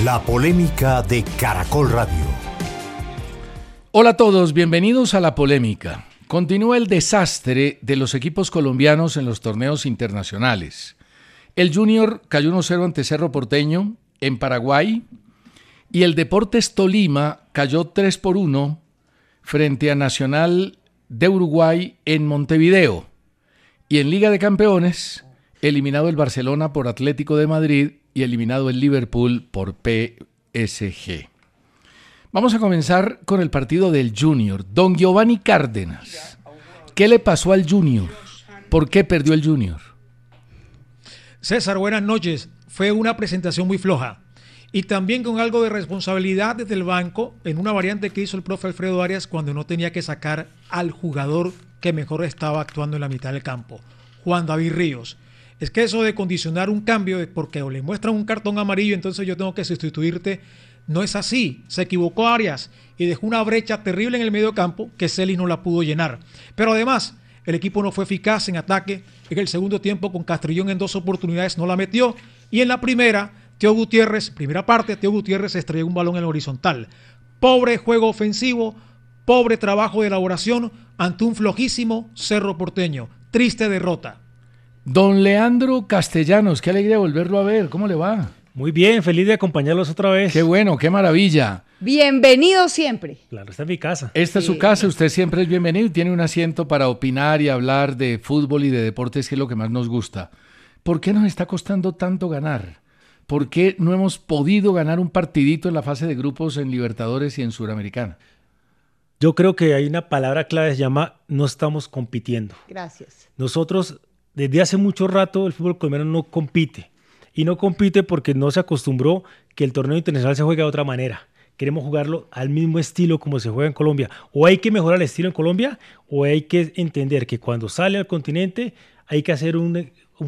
La polémica de Caracol Radio. Hola a todos, bienvenidos a La Polémica. Continúa el desastre de los equipos colombianos en los torneos internacionales. El Junior cayó 1-0 ante Cerro Porteño en Paraguay y el Deportes Tolima cayó 3-1 frente a Nacional de Uruguay en Montevideo. Y en Liga de Campeones, eliminado el Barcelona por Atlético de Madrid y eliminado el Liverpool por PSG. Vamos a comenzar con el partido del Junior. Don Giovanni Cárdenas, ¿qué le pasó al Junior? ¿Por qué perdió el Junior? César, buenas noches. Fue una presentación muy floja y también con algo de responsabilidad desde el banco en una variante que hizo el profe Alfredo Arias cuando no tenía que sacar al jugador que mejor estaba actuando en la mitad del campo, Juan David Ríos. Es que eso de condicionar un cambio porque o le muestran un cartón amarillo, entonces yo tengo que sustituirte, no es así. Se equivocó Arias y dejó una brecha terrible en el medio campo que Celis no la pudo llenar. Pero además, el equipo no fue eficaz en ataque. En el segundo tiempo, con Castrillón en 2 oportunidades no la metió. Y en la primera, Teo Gutiérrez estrelló un balón en la horizontal. Pobre juego ofensivo, pobre trabajo de elaboración ante un flojísimo Cerro Porteño. Triste derrota. Don Leandro Castellanos, qué alegría volverlo a ver. ¿Cómo le va? Muy bien, feliz de acompañarlos otra vez. Qué bueno, qué maravilla. Bienvenido siempre. Claro, esta es mi casa. Esta es su casa, usted siempre es bienvenido y tiene un asiento para opinar y hablar de fútbol y de deportes, que es lo que más nos gusta. ¿Por qué nos está costando tanto ganar? ¿Por qué no hemos podido ganar un partidito en la fase de grupos en Libertadores y en Suramericana? Yo creo que hay una palabra clave que se llama no estamos compitiendo. Gracias. Nosotros, desde hace mucho rato, el fútbol colombiano no compite. Y no compite porque no se acostumbró que el torneo internacional se juegue de otra manera. Queremos jugarlo al mismo estilo como se juega en Colombia. O hay que mejorar el estilo en Colombia, o hay que entender que cuando sale al continente hay que hacer un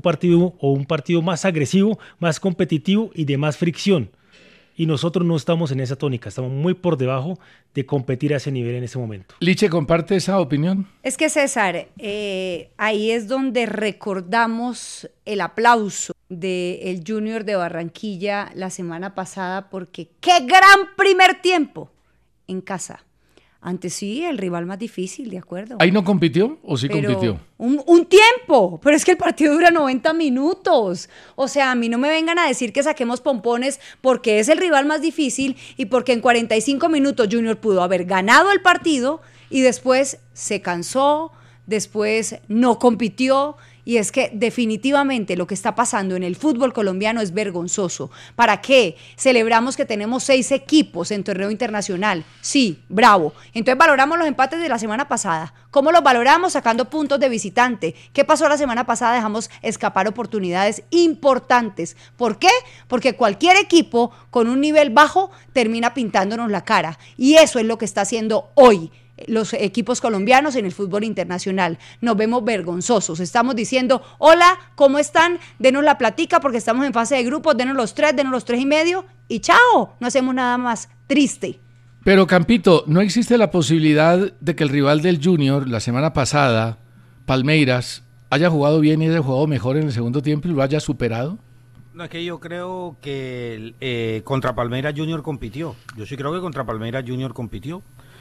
partido más agresivo, más competitivo y de más fricción. Y nosotros no estamos en esa tónica, estamos muy por debajo de competir a ese nivel en ese momento. Liche, ¿comparte esa opinión? Es que César, ahí es donde recordamos el aplauso del Junior de Barranquilla la semana pasada, porque ¡qué gran primer tiempo en casa! Antes sí, el rival más difícil, ¿de acuerdo? ¿Ahí no compitió o sí compitió? Un tiempo, pero es que el partido dura 90 minutos. O sea, a mí no me vengan a decir que saquemos pompones porque es el rival más difícil y porque en 45 minutos Junior pudo haber ganado el partido y después se cansó, después no compitió. Y es que definitivamente lo que está pasando en el fútbol colombiano es vergonzoso. ¿Para qué? Celebramos que tenemos 6 equipos en torneo internacional. Sí, bravo. Entonces valoramos los empates de la semana pasada. ¿Cómo los valoramos? Sacando puntos de visitante. ¿Qué pasó la semana pasada? Dejamos escapar oportunidades importantes. ¿Por qué? Porque cualquier equipo con un nivel bajo termina pintándonos la cara. Y eso es lo que está haciendo hoy los equipos colombianos en el fútbol internacional. Nos vemos vergonzosos, estamos diciendo, hola, ¿cómo están? Denos la platica porque estamos en fase de grupos, denos los 3,5 y chao, no hacemos nada más. Triste. Pero Campito, ¿no existe la posibilidad de que el rival del Junior la semana pasada, Palmeiras, haya jugado bien y haya jugado mejor en el segundo tiempo y lo haya superado? No, es que yo creo que contra Palmeiras Junior compitió. Yo sí creo que contra Palmeiras Junior compitió.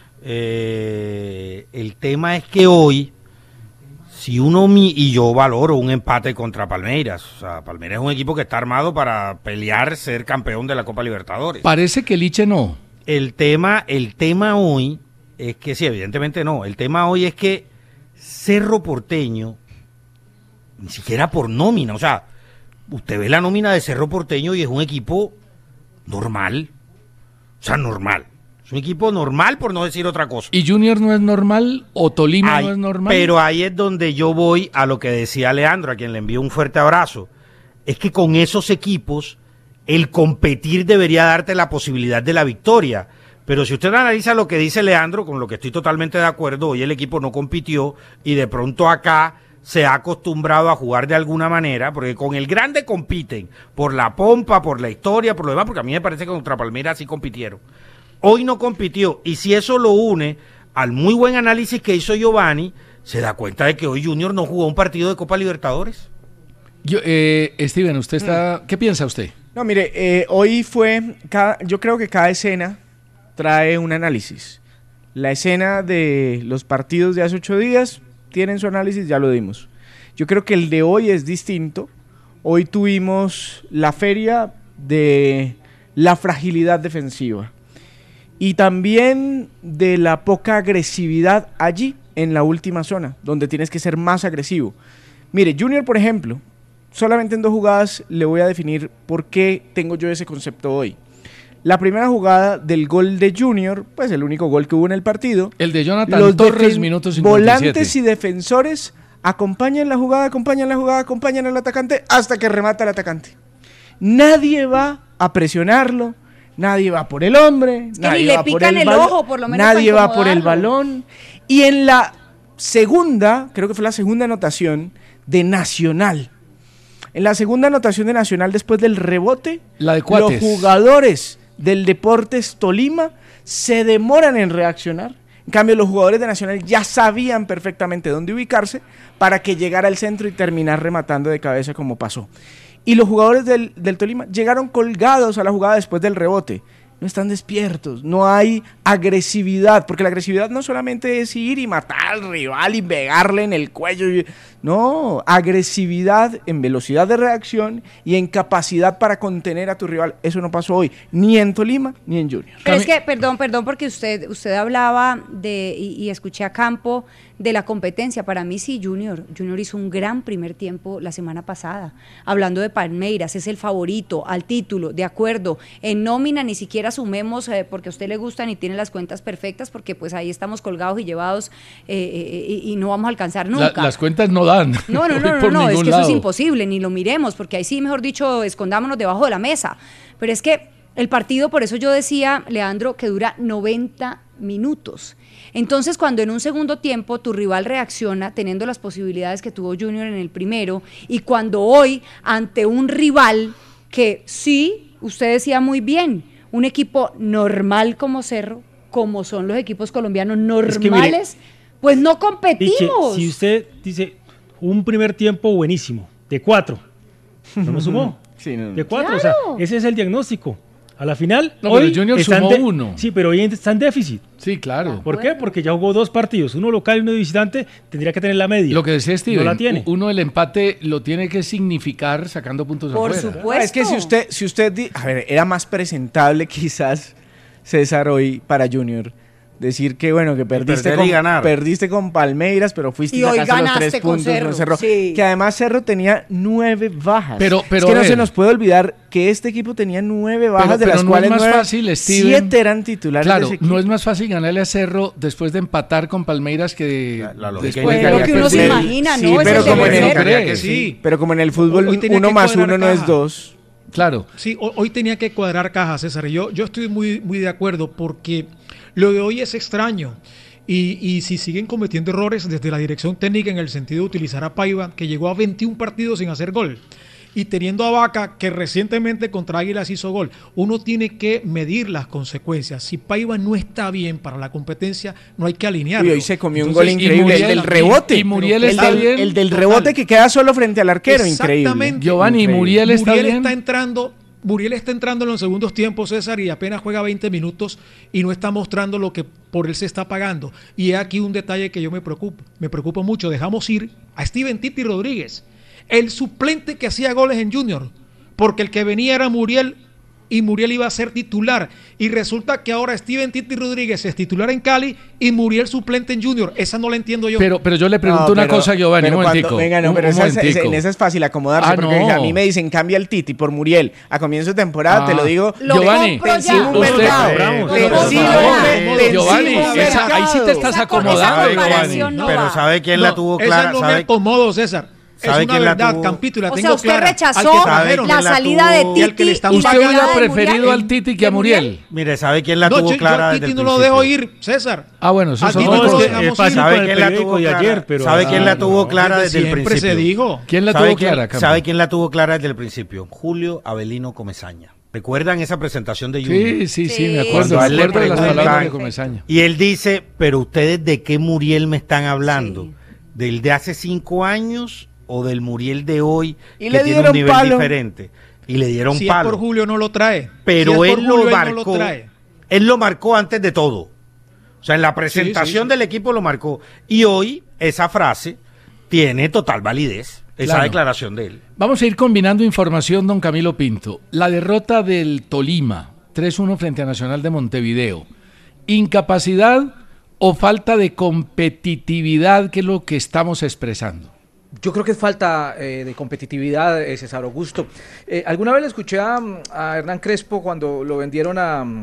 El tema es que hoy, si y yo valoro un empate contra Palmeiras, o sea, Palmeiras es un equipo que está armado para pelear ser campeón de la Copa Libertadores. Parece que Liche no. El tema hoy es que sí, evidentemente no. El tema hoy es que Cerro Porteño, ni siquiera por nómina, o sea, usted ve la nómina de Cerro Porteño y es un equipo normal, o sea, normal. Es un equipo normal, por no decir otra cosa. ¿Y Junior no es normal o Tolima no es normal? Pero ahí es donde yo voy a lo que decía Leandro, a quien le envío un fuerte abrazo. Es que con esos equipos, el competir debería darte la posibilidad de la victoria. Pero si usted analiza lo que dice Leandro, con lo que estoy totalmente de acuerdo, hoy el equipo no compitió y de pronto acá se ha acostumbrado a jugar de alguna manera, porque con el grande compiten, por la pompa, por la historia, por lo demás, porque a mí me parece que contra Palmeiras sí compitieron. Hoy no compitió, y si eso lo une al muy buen análisis que hizo Giovanni, se da cuenta de que hoy Junior no jugó un partido de Copa Libertadores. Steven, usted está, ¿qué piensa usted? No, mire, hoy yo creo que cada escena trae un análisis. La escena de los partidos de hace 8 días tienen su análisis, ya lo dimos. Yo creo que el de hoy es distinto. Hoy tuvimos la feria de la fragilidad defensiva y también de la poca agresividad allí en la última zona, donde tienes que ser más agresivo. Mire, Junior, por ejemplo, solamente en 2 jugadas le voy a definir por qué tengo yo ese concepto hoy. La primera jugada del gol de Junior, pues el único gol que hubo en el partido. El de Jonathan Torres, minuto 57. Volantes y defensores acompañan la jugada, acompañan al atacante hasta que remata el atacante. Nadie va a presionarlo, nadie va por el hombre, nadie va por el balón, por lo menos nadie va por el balón. Y en la segunda, creo que fue la segunda anotación de Nacional. En la segunda anotación de Nacional, después del rebote, la de Cuates, los jugadores del Deportes Tolima se demoran en reaccionar. En cambio, los jugadores de Nacional ya sabían perfectamente dónde ubicarse para que llegara al centro y terminar rematando de cabeza como pasó. Y los jugadores del Tolima llegaron colgados a la jugada después del rebote. No están despiertos, no hay agresividad, porque la agresividad no solamente es ir y matar al rival y pegarle en el cuello. No, agresividad en velocidad de reacción y en capacidad para contener a tu rival. Eso no pasó hoy, ni en Tolima, ni en Junior. Pero es que, perdón, porque usted hablaba y escuché a Campo de la competencia. Para mí sí, Junior hizo un gran primer tiempo la semana pasada. Hablando de Palmeiras, es el favorito al título, de acuerdo. En nómina ni siquiera sumemos, porque a usted le gustan y tiene las cuentas perfectas, porque pues ahí estamos colgados y llevados y no vamos a alcanzar nunca. Las cuentas no dan. No, es que eso es imposible, ni lo miremos, porque ahí sí, mejor dicho, escondámonos debajo de la mesa. Pero es que el partido, por eso yo decía, Leandro, que dura 90 minutos. Entonces, cuando en un segundo tiempo tu rival reacciona teniendo las posibilidades que tuvo Junior en el primero, y cuando hoy, ante un rival que sí, usted decía muy bien, un equipo normal como Cerro, como son los equipos colombianos normales, es que mire, pues no competimos. Si usted dice un primer tiempo buenísimo, de 4, no me sumó. Sí, no. De 4, Claro. o sea, ese es el diagnóstico. A la final, No, hoy pero Junior sumó 1. Sí, pero hoy está en déficit. Sí, claro. ¿Por qué? Porque ya jugó 2 partidos, uno local y uno de visitante, tendría que tener la media. Lo que decía Steven, no la tiene. Uno el empate lo tiene que significar sacando puntos Por afuera. supuesto. Es que si usted a ver, era más presentable quizás César hoy para Junior. Decir que bueno, que perdiste con Palmeiras, pero fuiste y sacaste los 3 puntos con Cerro. Sí. Que además Cerro tenía 9 bajas. Pero es que no se nos puede olvidar que este equipo tenía 9 bajas, de las cuales no es más fácil, Steven, 7 eran titulares. Claro, de ese equipo. no es más fácil ganarle a Cerro después de empatar con Palmeiras que después de lo que uno se imagina, sí, ¿no? Pero como en el fútbol 1 más 1 no es 2. Claro. Sí, hoy tenía que cuadrar caja, César. Yo estoy muy de acuerdo, porque lo de hoy es extraño. Y si siguen cometiendo errores desde la dirección técnica en el sentido de utilizar a Paiva, que llegó a 21 partidos sin hacer gol, y teniendo a Vaca, que recientemente contra Águilas hizo gol, uno tiene que medir las consecuencias. Si Paiva no está bien para la competencia, no hay que alinearlo. Y hoy se comió un gol increíble, Muriel, el del rebote. Y Muriel está bien. El del rebote que queda solo frente al arquero, increíble. Giovanni, Muriel está bien. Muriel está entrando en los segundos tiempos, César, y apenas juega 20 minutos y no está mostrando lo que por él se está pagando. Y hay aquí un detalle que yo me preocupa mucho. Dejamos ir a Steven Titi Rodríguez, el suplente que hacía goles en Junior, porque el que venía era Muriel, y Muriel iba a ser titular, y resulta que ahora Steven Titi Rodríguez es titular en Cali y Muriel suplente en Junior. Esa no la entiendo yo. Pero yo le pregunto una cosa, Giovanni, un momentico. En esa es fácil acomodarse, porque a mí me dicen cambia el Titi por Muriel a comienzo de temporada, te lo digo. Giovanni, Giovanni, ahí sí te estás acomodando, Giovanni. Pero ¿sabe quién la tuvo clara? Esa no me acomodo, César. Es una verdad, Campito, la tengo clara. O sea, usted rechazó la salida de Titi. ¿Usted hubiera preferido al Titi que a Muriel? Mire, ¿sabe quién la tuvo clara desde el principio? Titi no lo dejo ir, César. Ah, bueno, eso es ¿Sabe quién la tuvo clara? ¿Sabe quién la tuvo clara desde el principio? Siempre se dijo. ¿Quién la tuvo clara? ¿Sabe quién la tuvo clara desde el principio? Julio Avelino Comesaña. ¿Recuerdan esa presentación de Junior? Sí, me acuerdo. Me acuerdo de las palabras de Comesaña. Y él dice, pero ustedes ¿de qué Muriel me están hablando? ¿Del de hace 5 años o del Muriel de hoy, Y que le tiene dieron un nivel palo. diferente. Y le dieron Si palo. es por Julio no lo trae. Pero Si es por él Julio, lo no marcó. trae. Él lo marcó antes de todo. O sea, en la presentación sí. del equipo lo marcó. Y hoy esa frase tiene total validez. Esa Claro. declaración de él. Vamos a ir combinando información, don Camilo Pinto. La derrota del Tolima, 3-1 frente a Nacional de Montevideo. ¿Incapacidad o falta de competitividad, que es lo que estamos expresando? Yo creo que es falta de competitividad, César Augusto. Alguna vez le escuché a Hernán Crespo cuando lo vendieron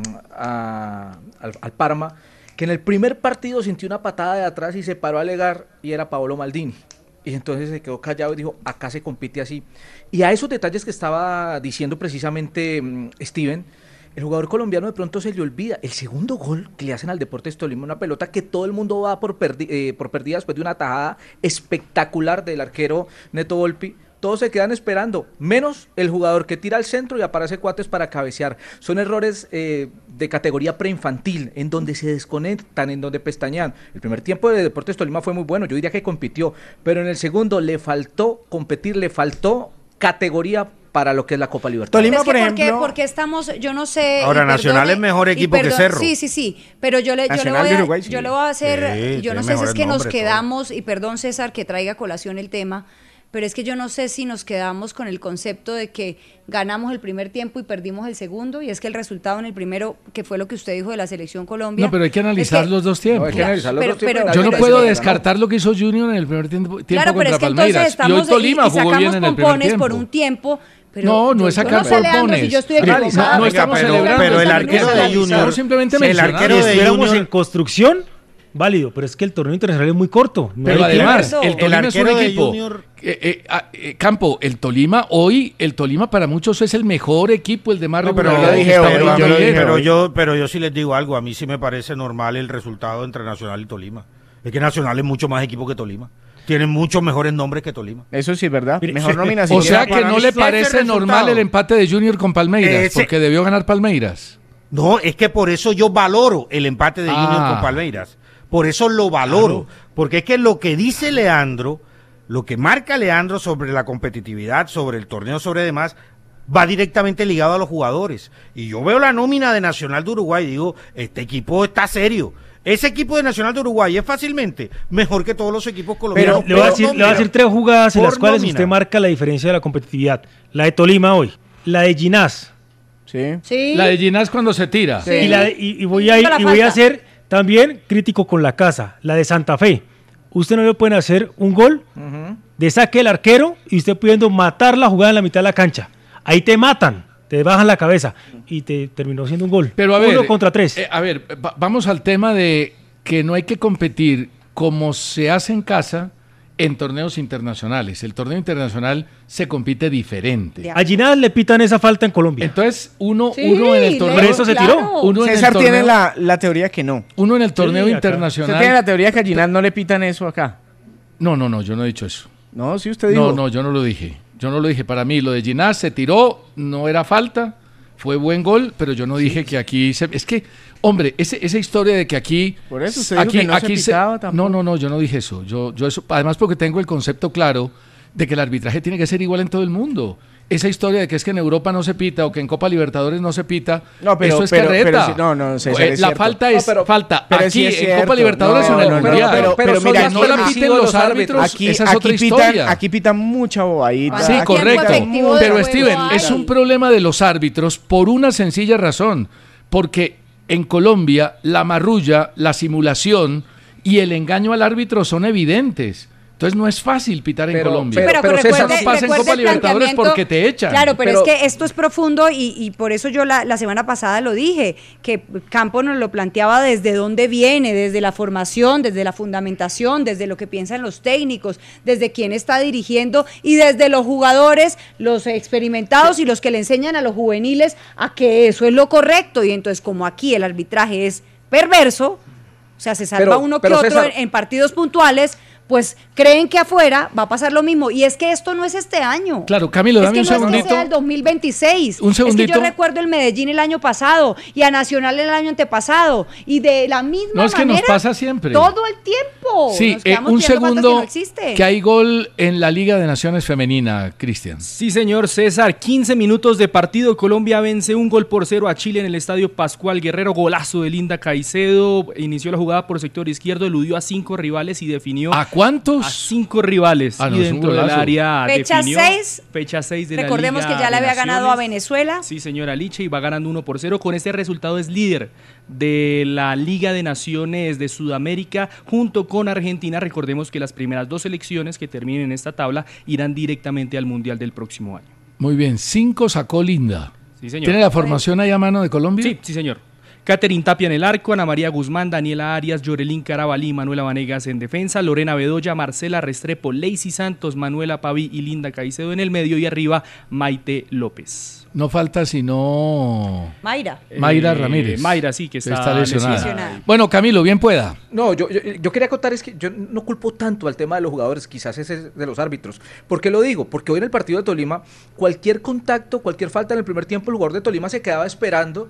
al Parma, que en el primer partido sintió una patada de atrás y se paró a alegar, y era Paolo Maldini. Y entonces se quedó callado y dijo, acá se compite así. Y a esos detalles que estaba diciendo precisamente Steven, el jugador colombiano de pronto se le olvida el segundo gol que le hacen al Deportes Tolima, una pelota que todo el mundo va por perdida después de una tajada espectacular del arquero Neto Volpi. Todos se quedan esperando, menos el jugador que tira al centro y aparece Cuates para cabecear. Son errores de categoría preinfantil, en donde se desconectan, en donde pestañean. El primer tiempo de Deportes Tolima fue muy bueno, yo diría que compitió, pero en el segundo le faltó competir, le faltó categoría para lo que es la Copa Libertadores. Tolima, Es que por ¿por qué? ejemplo. Porque estamos, yo no sé. Ahora, y Nacional perdone- es mejor y equipo que perdone- Cerro. Sí, pero yo le Nacional voy de a, Uruguay, sí. yo le voy a hacer, Sí, yo no tiene sé si es mejores que nos nombres, quedamos, y perdón César que traiga a colación el tema, pero es que yo no sé si nos quedamos con el concepto de que ganamos el primer tiempo y perdimos el segundo, y es que el resultado en el primero, que fue lo que usted dijo de la Selección Colombia. No, pero hay que analizar los dos tiempos. No, hay que analizar los dos tiempos y Yo no Pero puedo es que- descartar lo que hizo Junior en el primer tiempo Claro, pero contra es que Palmeiras. entonces estamos y hoy Tolima y jugó sacamos bien en el primer pompones tiempo. por un tiempo. Pero No, no es yo sacar sé, Leandro, pompones. si yo estoy Mire, equivocada. no estamos celebrando, pero el estamos arquero de analizando. Junior, Estamos simplemente el mencionando. arquero Si de estuviéramos Junior- en construcción, válido, pero es que el torneo internacional es muy corto. No Pero hay tiempo. además, tiempo. el Tolima es un arquero de equipo. Junior- Campo, el Tolima para muchos es el mejor equipo, el de más No, pero regularidad yo que dije está hoy, jugando yo lo bien. dije. pero yo sí les digo algo, a mí sí me parece normal el resultado entre Nacional y Tolima. Es que Nacional es mucho más equipo que Tolima. Tienen muchos mejores nombres que Tolima. Eso sí es verdad. Mire, Mejor nominación. O sea que para no mí le sí ese parece resultado. normal el empate de Junior con Palmeiras, Ese- porque debió ganar Palmeiras. No, es que por eso yo valoro el empate de Junior con Palmeiras. Por eso lo valoro. Porque es que lo que dice Leandro, lo que marca Leandro sobre la competitividad, sobre el torneo, sobre demás, va directamente ligado a los jugadores. Y yo veo la nómina de Nacional de Uruguay y digo, este equipo está serio. Ese equipo de Nacional de Uruguay es fácilmente mejor que todos los equipos colombianos. Le voy a decir tres jugadas en Por las cuales nómina. usted marca la diferencia de la competitividad. La de Tolima hoy, la de Ginás, Sí. Sí. La de Ginás cuando se tira. Sí. y voy a ir, Para y voy a falta. ser también crítico con la casa, la de Santa Fe. Usted no le pueden hacer un gol de saque el arquero y usted pudiendo matar la jugada en la mitad de la cancha. Ahí te matan, te bajan la cabeza y te terminó siendo un gol. Pero a ver, 1 contra 3. Vamos al tema de que no hay que competir como se hace en casa en torneos internacionales. El torneo internacional se compite diferente. De A Ginás le pitan esa falta en Colombia. Entonces, uno Sí, en el torneo. Por eso se tiró. Uno en el César tiene torneo- la teoría que no. Uno en el torneo acá. Usted tiene internacional. la teoría que a Ginás no le pitan eso acá. No, yo no he dicho eso. No, sí usted dijo. No, yo no lo dije. Yo no lo dije. Para mí, lo de Ginás se tiró, no era falta, fue buen gol, pero yo no dije que aquí se... Es que, hombre, esa historia de que aquí... Por eso usted dijo que no se pitaba tampoco. No, yo no dije eso. Yo eso, además porque tengo el concepto claro de que el arbitraje tiene que ser igual en todo el mundo. Esa historia de que es que en Europa no se pita o que en Copa Libertadores no se pita, No, pero- eso es pero- carreta. pero sí, no, César, es la cierto. falta No, es pero- falta pero aquí sí es en Copa cierto. Libertadores No, o en el no, no, Mundial. pero son- mira, no la aquí- piten los árbitros, Aquí, esa es otra pitan, historia. aquí pitan mucha bobadita. Sí, ¿Cuánto correcto. tiempo efectivo de Pero juego Steven, hay? es un problema de los árbitros por una sencilla razón. Porque en Colombia la marrulla, la simulación y el engaño al árbitro son evidentes. Entonces no es fácil pitar en Pero- Colombia. pero- Pero César, recuerde, no pasa en recuerde Copa el Libertadores planteamiento. porque te echan. Claro, pero Pero- es que esto es profundo y por eso yo la semana pasada lo dije, que Campo nos lo planteaba desde dónde viene, desde la formación, desde la fundamentación, desde lo que piensan los técnicos, desde quién está dirigiendo y desde los jugadores, los experimentados y los que le enseñan a los juveniles a que eso es lo correcto. Y entonces como aquí el arbitraje es perverso, o sea, se salva Pero- uno que pero, otro César, en partidos puntuales, pues creen que afuera va a pasar lo mismo. Y es que esto no es este año. Claro, Camilo, dame un segundito. Es que sea el 2026. Un segundito. Es que yo recuerdo el Medellín el año pasado y a Nacional el año antepasado. Y de la misma manera. No, es que nos pasa siempre. Todo el tiempo. Sí, Nos quedamos un tirando patas segundo, que no existe. que hay gol en la Liga de Naciones Femenina, Cristian. Sí, señor César, 15 minutos de partido, Colombia vence 1-0 a Chile en el estadio Pascual Guerrero, golazo de Linda Caicedo, inició la jugada por sector izquierdo, eludió a 5 rivales y definió ¿A cuántos? a 5 rivales Ah, no, y es un dentro del golazo. área Fecha definió 6. fecha 6 de Recordemos la Liga que ya le de había ganado a Naciones. Venezuela. Sí, señora Liche, y va ganando 1-0. Con este resultado es líder de la Liga de Naciones de Sudamérica junto con Argentina. Recordemos que las primeras 2 selecciones que terminen en esta tabla irán directamente al Mundial del próximo año. Muy bien, 5 sacó Linda. Sí, señor. ¿Tiene la formación ahí a mano de Colombia? Sí, sí, señor. Catherine Tapia en el arco, Ana María Guzmán, Daniela Arias, Yorelín Carabalí, Manuela Vanegas en defensa, Lorena Bedoya, Marcela Restrepo, Lacey Santos, Manuela Paví y Linda Caicedo en el medio y arriba Maite López. No falta sino Mayra. Ramírez. Mayra, sí, que está lesionada. lesionada. Bueno, Camilo, bien pueda. No, yo quería contar es que yo no culpo tanto al tema de los jugadores, quizás ese de los árbitros. ¿Por qué lo digo? Porque hoy en el partido de Tolima, cualquier contacto, cualquier falta en el primer tiempo, el jugador de Tolima se quedaba esperando.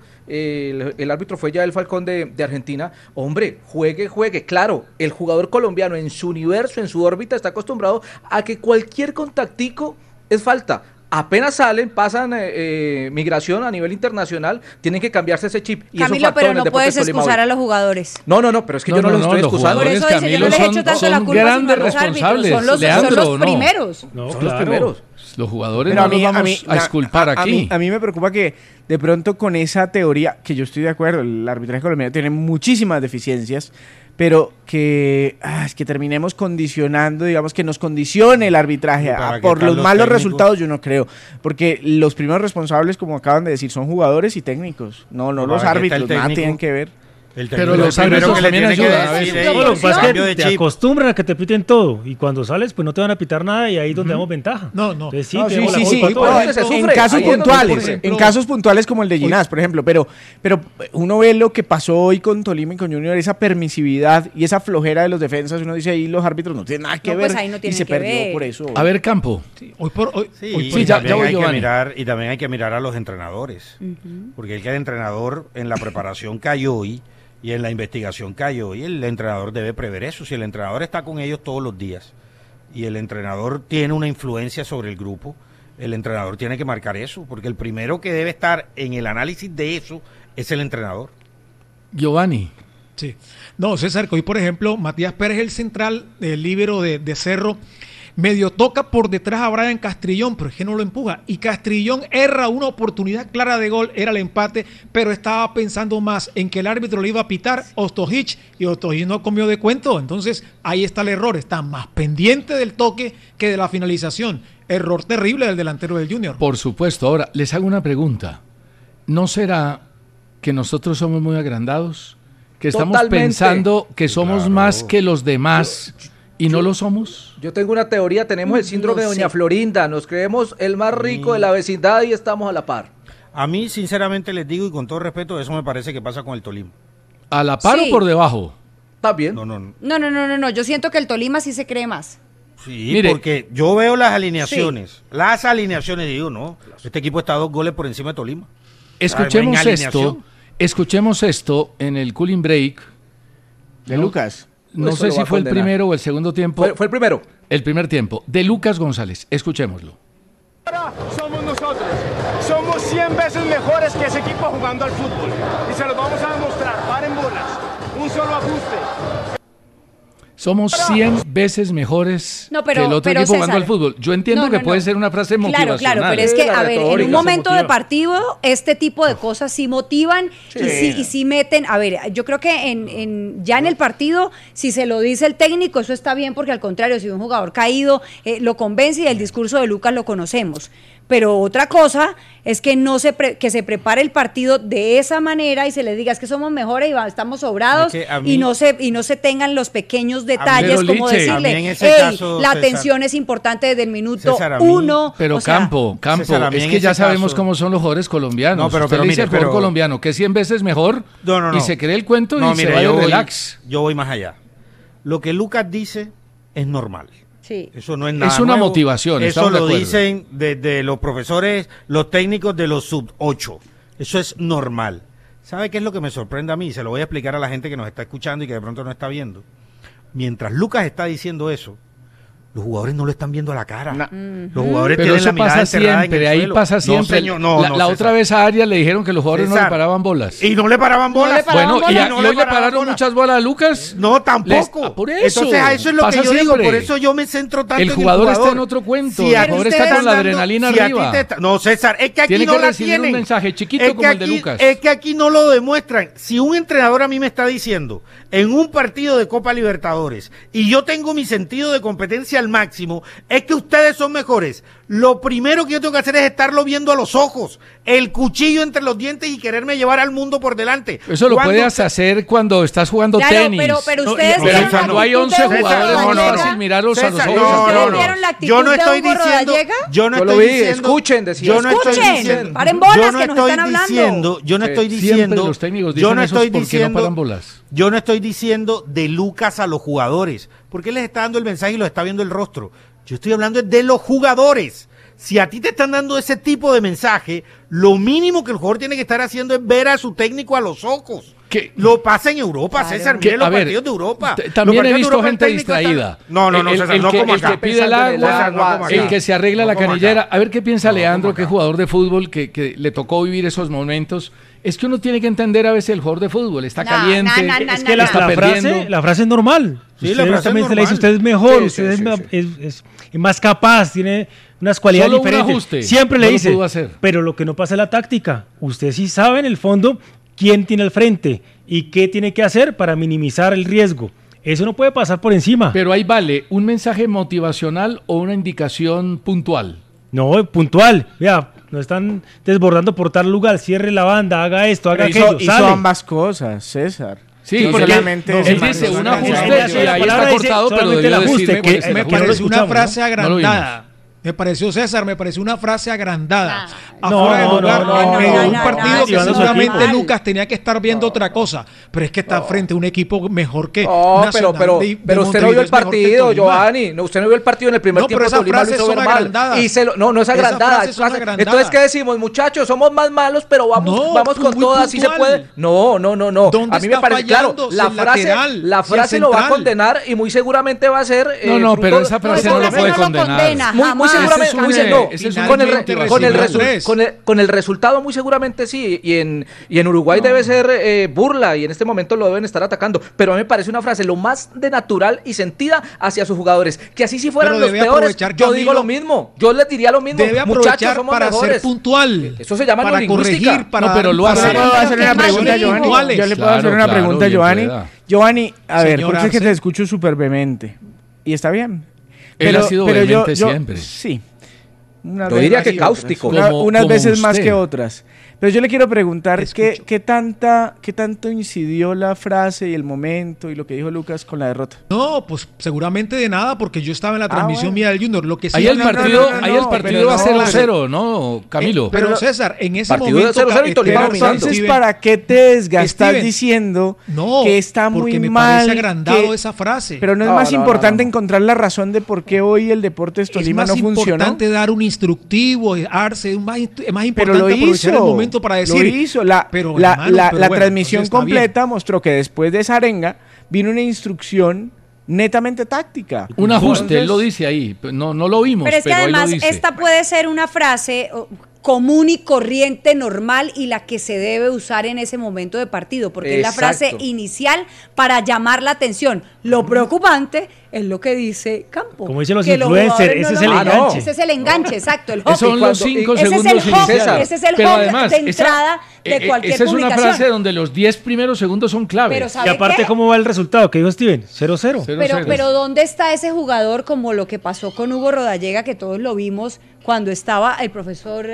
El árbitro fue ya el Falcón de Argentina. Hombre, juegue. Claro, el jugador colombiano en su universo, en su órbita, está acostumbrado a que cualquier contactico es falta. Apenas salen, pasan migración a nivel internacional, tienen que cambiarse ese chip. Y Camilo, eso faltó pero en el no Deportes puedes Tolima excusar hoy. a los jugadores. No, pero es que yo no los estoy los excusando. Por eso dice, yo no les he hecho tanto la culpa grandes sino a los árbitros, responsables. son los Leandro, no. primeros. No, Son los primeros. Los jugadores Pero no los vamos a exculpar aquí. A mí me preocupa que de pronto con esa teoría, que yo estoy de acuerdo, el arbitraje colombiano tiene muchísimas deficiencias, pero que es que terminemos condicionando, digamos, que nos condicione el arbitraje ¿Para qué por tal los los malos técnicos? resultados, yo no creo, porque los primeros responsables, como acaban de decir, son jugadores y técnicos, no ¿Para los qué está el árbitros, nada técnico? tienen que ver. El Pero técnico los es el primero árbitros que le también tiene que ayudan a decir, veces. "Ey, No, lo que pasa es cambio que de te chip". acostumbran a que te piten todo y cuando sales pues no te van a pitar nada y ahí es donde damos ventaja. No. Entonces, sí, No, tenemos la sí, culpa sí, todos. por no, eso se en sufre. casos Ahí es donde, puntuales, por ejemplo, en casos puntuales como el de Ginás, por ejemplo, pero uno ve lo que pasó hoy con Tolima y con Junior, esa permisividad y esa flojera de los defensas, uno dice ahí los árbitros no tienen nada que No, ver pues ahí no y tienen se que perdió ver. por eso. A ver, Campo. Hoy por hoy. Sí, hoy por sí, y ya también voy, hay que Giovanni. mirar, y también hay que mirar a los entrenadores, porque el que el entrenador en la preparación cayó hoy y en la investigación cayó hoy, el entrenador debe prever eso. Si el entrenador está con ellos todos los días y el entrenador tiene una influencia sobre el grupo, el entrenador tiene que marcar eso, porque el primero que debe estar en el análisis de eso es el entrenador. Giovanni. Sí. No, César, que hoy, por ejemplo, Matías Pérez, el central del líbero de Cerro, medio toca por detrás a Brian Castrillón, pero es que no lo empuja. Y Castrillón erra una oportunidad clara de gol, era el empate, pero estaba pensando más en que el árbitro le iba a pitar Ostojic y Ostojic no comió de cuento. Entonces, ahí está el error. Está más pendiente del toque que de la finalización. Error terrible del delantero del Junior. Por supuesto. Ahora, les hago una pregunta. ¿No será que nosotros somos muy agrandados? ¿Que estamos Totalmente. pensando que somos Claro. más que los demás y no lo somos? Yo tengo una teoría, tenemos el síndrome No de Doña sé. Florinda, nos creemos el más rico de la vecindad y estamos a la par. A mí, sinceramente, les digo, y con todo respeto, eso me parece que pasa con el Tolima. ¿A la par Sí. o por debajo? ¿Está bien? No. No. Yo siento que el Tolima sí se cree más. Sí, Mire. porque yo veo las alineaciones. Y digo, no, este equipo está 2 goles por encima de Tolima. Escuchemos en alineación. Escuchemos esto en el cooling break. De No- Lucas. No Eso sé lo si va a fue el condenar. primero o el segundo tiempo. Fue el primero. El primer tiempo. De Lucas González. Escuchémoslo. Ahora somos nosotros. Somos 100 veces mejores que ese equipo jugando al fútbol. Y se los vamos a demostrar. Paren bolas. Un solo ajuste. Somos 100 veces mejores No, pero- que el otro pero, equipo jugando César, al fútbol. Yo entiendo no, que no, puede no. ser una frase motivacional. Claro, pero es que, La a ver, en retórica un se momento de motiva. partido, este tipo de cosas sí motivan y sí meten. A ver, yo creo que ya en el partido, si se lo dice el técnico, eso está bien, porque al contrario, si un jugador caído lo convence y el discurso de Lucas lo conocemos. Pero otra cosa es que que se prepare el partido de esa manera y se le diga es que somos mejores y estamos sobrados Es que a mí- y no se tengan los pequeños detalles Pero, como Liche, a mí en decirle, ese "Ey, caso, la César, atención es importante desde el minuto César, a mí- 1. Pero o sea, Campo, César, a mí es en que ya ese sabemos caso- cómo son los jugadores colombianos. No, pero- Usted pero le dice mire, al jugador pero- colombiano que es 100 veces mejor No. y se cree el cuento No, y se mire, va de yo voy- relax. Yo voy más allá. Lo que Lucas dice es normal. Sí. Eso no es nada Es una nuevo. motivación. Eso estamos de lo acuerdo. dicen desde los profesores, los técnicos de los sub-8. Eso es normal. ¿Sabe qué es lo que me sorprende a mí? Se lo voy a explicar a la gente que nos está escuchando y que de pronto no está viendo. Mientras Lucas está diciendo eso, los jugadores no lo están viendo a la cara. Los jugadores Pero tienen eso la mirada pasa enterrada siempre, en el ahí suelo. pasa siempre. No, señor, no, la no, la César. otra vez a Arias le dijeron que los jugadores no César. le paraban bolas. Y no le paraban bolas. le paraban Bueno, y, bolas. y hoy le pararon muchas bolas a Lucas. No, tampoco. Por eso. Entonces, a eso es lo que Pasa yo digo. siempre. Por eso yo me centro tanto El en jugador el está en otro cuento. Si El a jugador ti está te con la están adrenalina si a ti arriba. no, César, es que aquí Tiene no que la recibir un tienen. mensaje chiquito Es que como el de aquí- Lucas. Es que aquí no lo demuestran. Si un entrenador a mí me está diciendo en un partido de Copa Libertadores y yo tengo mi sentido de competencia al máximo, es que ustedes son mejores. Lo primero que yo tengo que hacer es estarlo viendo a los ojos, el cuchillo entre los dientes y quererme llevar al mundo por delante. Eso lo Cuando puedes usted- hacer cuando estás jugando Claro, tenis. pero No, ustedes pero vieron la cuando hay actitud 11 de Hugo jugadores es Rodallega. fácil mirarlos a los César, ojos. ¿Ustedes vieron la actitud yo no de estoy Hugo diciendo, Rodallega? yo no Yo lo estoy vi, diciendo, escuchen, decía. yo no estoy Escuchen, diciendo, paren bolas, yo no que nos estoy están hablando. diciendo, yo no estoy Siempre diciendo, los técnicos yo dicen no eso estoy porque no diciendo, paran bolas. yo no estoy diciendo de Lucas a los jugadores, porque él les está dando el mensaje y los está viendo el rostro. Yo estoy hablando de los jugadores. Si a ti te están dando ese tipo de mensaje, lo mínimo que el jugador tiene que estar haciendo es ver a su técnico a los ojos. Que- Lo pasa en Europa, Claro. César. Que, Mire los a ver, partidos de Europa. También Los he partidos de visto Europa, el gente técnico está- distraída. No, César, no como el que acá. pide el Pensando en el agua, agua, no como acá. el que se arregla la No como canillera. acá. A ver qué piensa No Leandro, como que es acá. jugador de fútbol, que le tocó vivir esos momentos. Es que uno tiene que entender a veces el jugador de fútbol. Está No, caliente, no, Es que la, está la perdiendo. la frase es normal. Sí, Usted la frase es también se le dice, normal. usted es mejor, Sí, usted sí, es más capaz, tiene unas cualidades Solo un diferentes. ajuste, Siempre le no lo dice, pudo hacer. pero lo que no pasa es la táctica. Usted sí sabe en el fondo quién tiene al frente y qué tiene que hacer para minimizar el riesgo. Eso no puede pasar por encima. Pero ahí vale, ¿un mensaje motivacional o una indicación puntual? No, puntual. Vea, nos están desbordando por tal lugar, cierre la banda, haga esto, haga Hizo, aquello. hizo sale. ambas cosas, César. Sí, No porque solamente él eso, dice Mario, un no, ajuste no, y ahí está palabra dice cortado, pero solamente debió el ajuste, decirme que porque se Me la quiero. pareció una escuchamos, frase ¿no? No lo agrandada. Me pareció, César, me pareció una frase agrandada. No, Afuera de no, lugar, no, en medio de un no, partido no, que no, no, seguramente no. Lucas tenía que estar viendo otra cosa. Pero es que está frente a un equipo mejor que No, Nacional pero de usted no vio Montevideo, el es mejor que partido, Tolima. Giovanni. No, usted no vio el partido en el primer No, tiempo. pero esas Tolima lo frases hizo son ver mal. agrandadas. No es Esas agrandada. frases son agrandadas. Entonces, ¿qué decimos, muchachos? Somos más malos, pero vamos, No, vamos con muy todas, si se puntual. puede. No. ¿Dónde A mí me está parece, claro, fallando? la El frase, lateral la y el frase lo va a central. condenar y muy seguramente va a ser. No, pero fruto- esa frase esa no lo frase puede no lo condenar. condena, muy jamás. seguramente, Ese es un, muy se- no, ese es un con el finalmente con el recibió resu- tres. con el resultado muy seguramente sí, y en Uruguay debe ser burla y en este momento lo deben estar atacando, pero a mí me parece una frase lo más de natural y sentida hacia sus jugadores, que así si fueran Pero los debe peores, aprovechar, yo digo Camilo, lo mismo, yo les diría lo mismo, Debe muchachos, aprovechar somos para mejores. ser puntual. Eso se llama para neolingüística. corregir, para No, pero lo para- hace. ¿Le puedo hacer una Qué pregunta, más Giovanni? puntuales. Yo le puedo Claro, hacer una claro, pregunta, bien Giovanni. pueda. Giovanni, a ver, Señor porque es que Arce. te escucho súper vehemente. Y está bien. Él ha sido vehemente siempre. Sí. Unas Yo veces diría más que que cáustico. otras. Como- Unas como veces más usted. que otras. Pero yo le quiero preguntar Te escucho. qué tanto incidió la frase y el momento y lo que dijo Lucas con la derrota. No, pues seguramente de nada, porque yo estaba en la transmisión bueno. mía del Junior. Lo que sí Ahí el no, partido, no, ahí el no, partido pero va a no, ser pero- 0, ¿no, Camilo? Pero César, en ese Partido de momento 0-0 y Tolima Esteban dominando. Entonces, Steven- ¿para qué te desgastas Steven, diciendo No, que está muy porque me mal? parece agrandado que- esa frase. Pero no es No, más no, importante no. encontrar la razón de por qué hoy el Deportes es Tolima más no funcionó. importante dar un instructivo, Arce, es más Pero importante lo aprovechar hizo. el momento para decir. Lo hizo. La pero, hermano, pero bueno, transmisión entonces está completa mostró que después de esa arenga vino una instrucción netamente táctica. Un ajuste, Entonces, él lo dice ahí. No lo vimos, Pero es que ahí lo además dice. esta puede ser una frase común y corriente, normal, y la que se debe usar en ese momento de partido, porque es la frase Exacto. inicial para llamar la atención. Lo preocupante es lo que dice Campo. Como dicen los que influencers, jugadores ese lo es el ven. enganche. Ese es el enganche, exacto, el Esos hook. son los 5 Ese es segundos el hook, iniciales. ese es el Pero hook además, de entrada de cualquier esa es una publicación. frase donde los 10 primeros segundos son claves. Pero Y ¿sabe aparte, qué? ¿cómo va el resultado? ¿Qué dijo Steven? 0-0. 0-0. Pero ¿dónde está ese jugador como lo que pasó con Hugo Rodallega, que todos lo vimos cuando estaba el profesor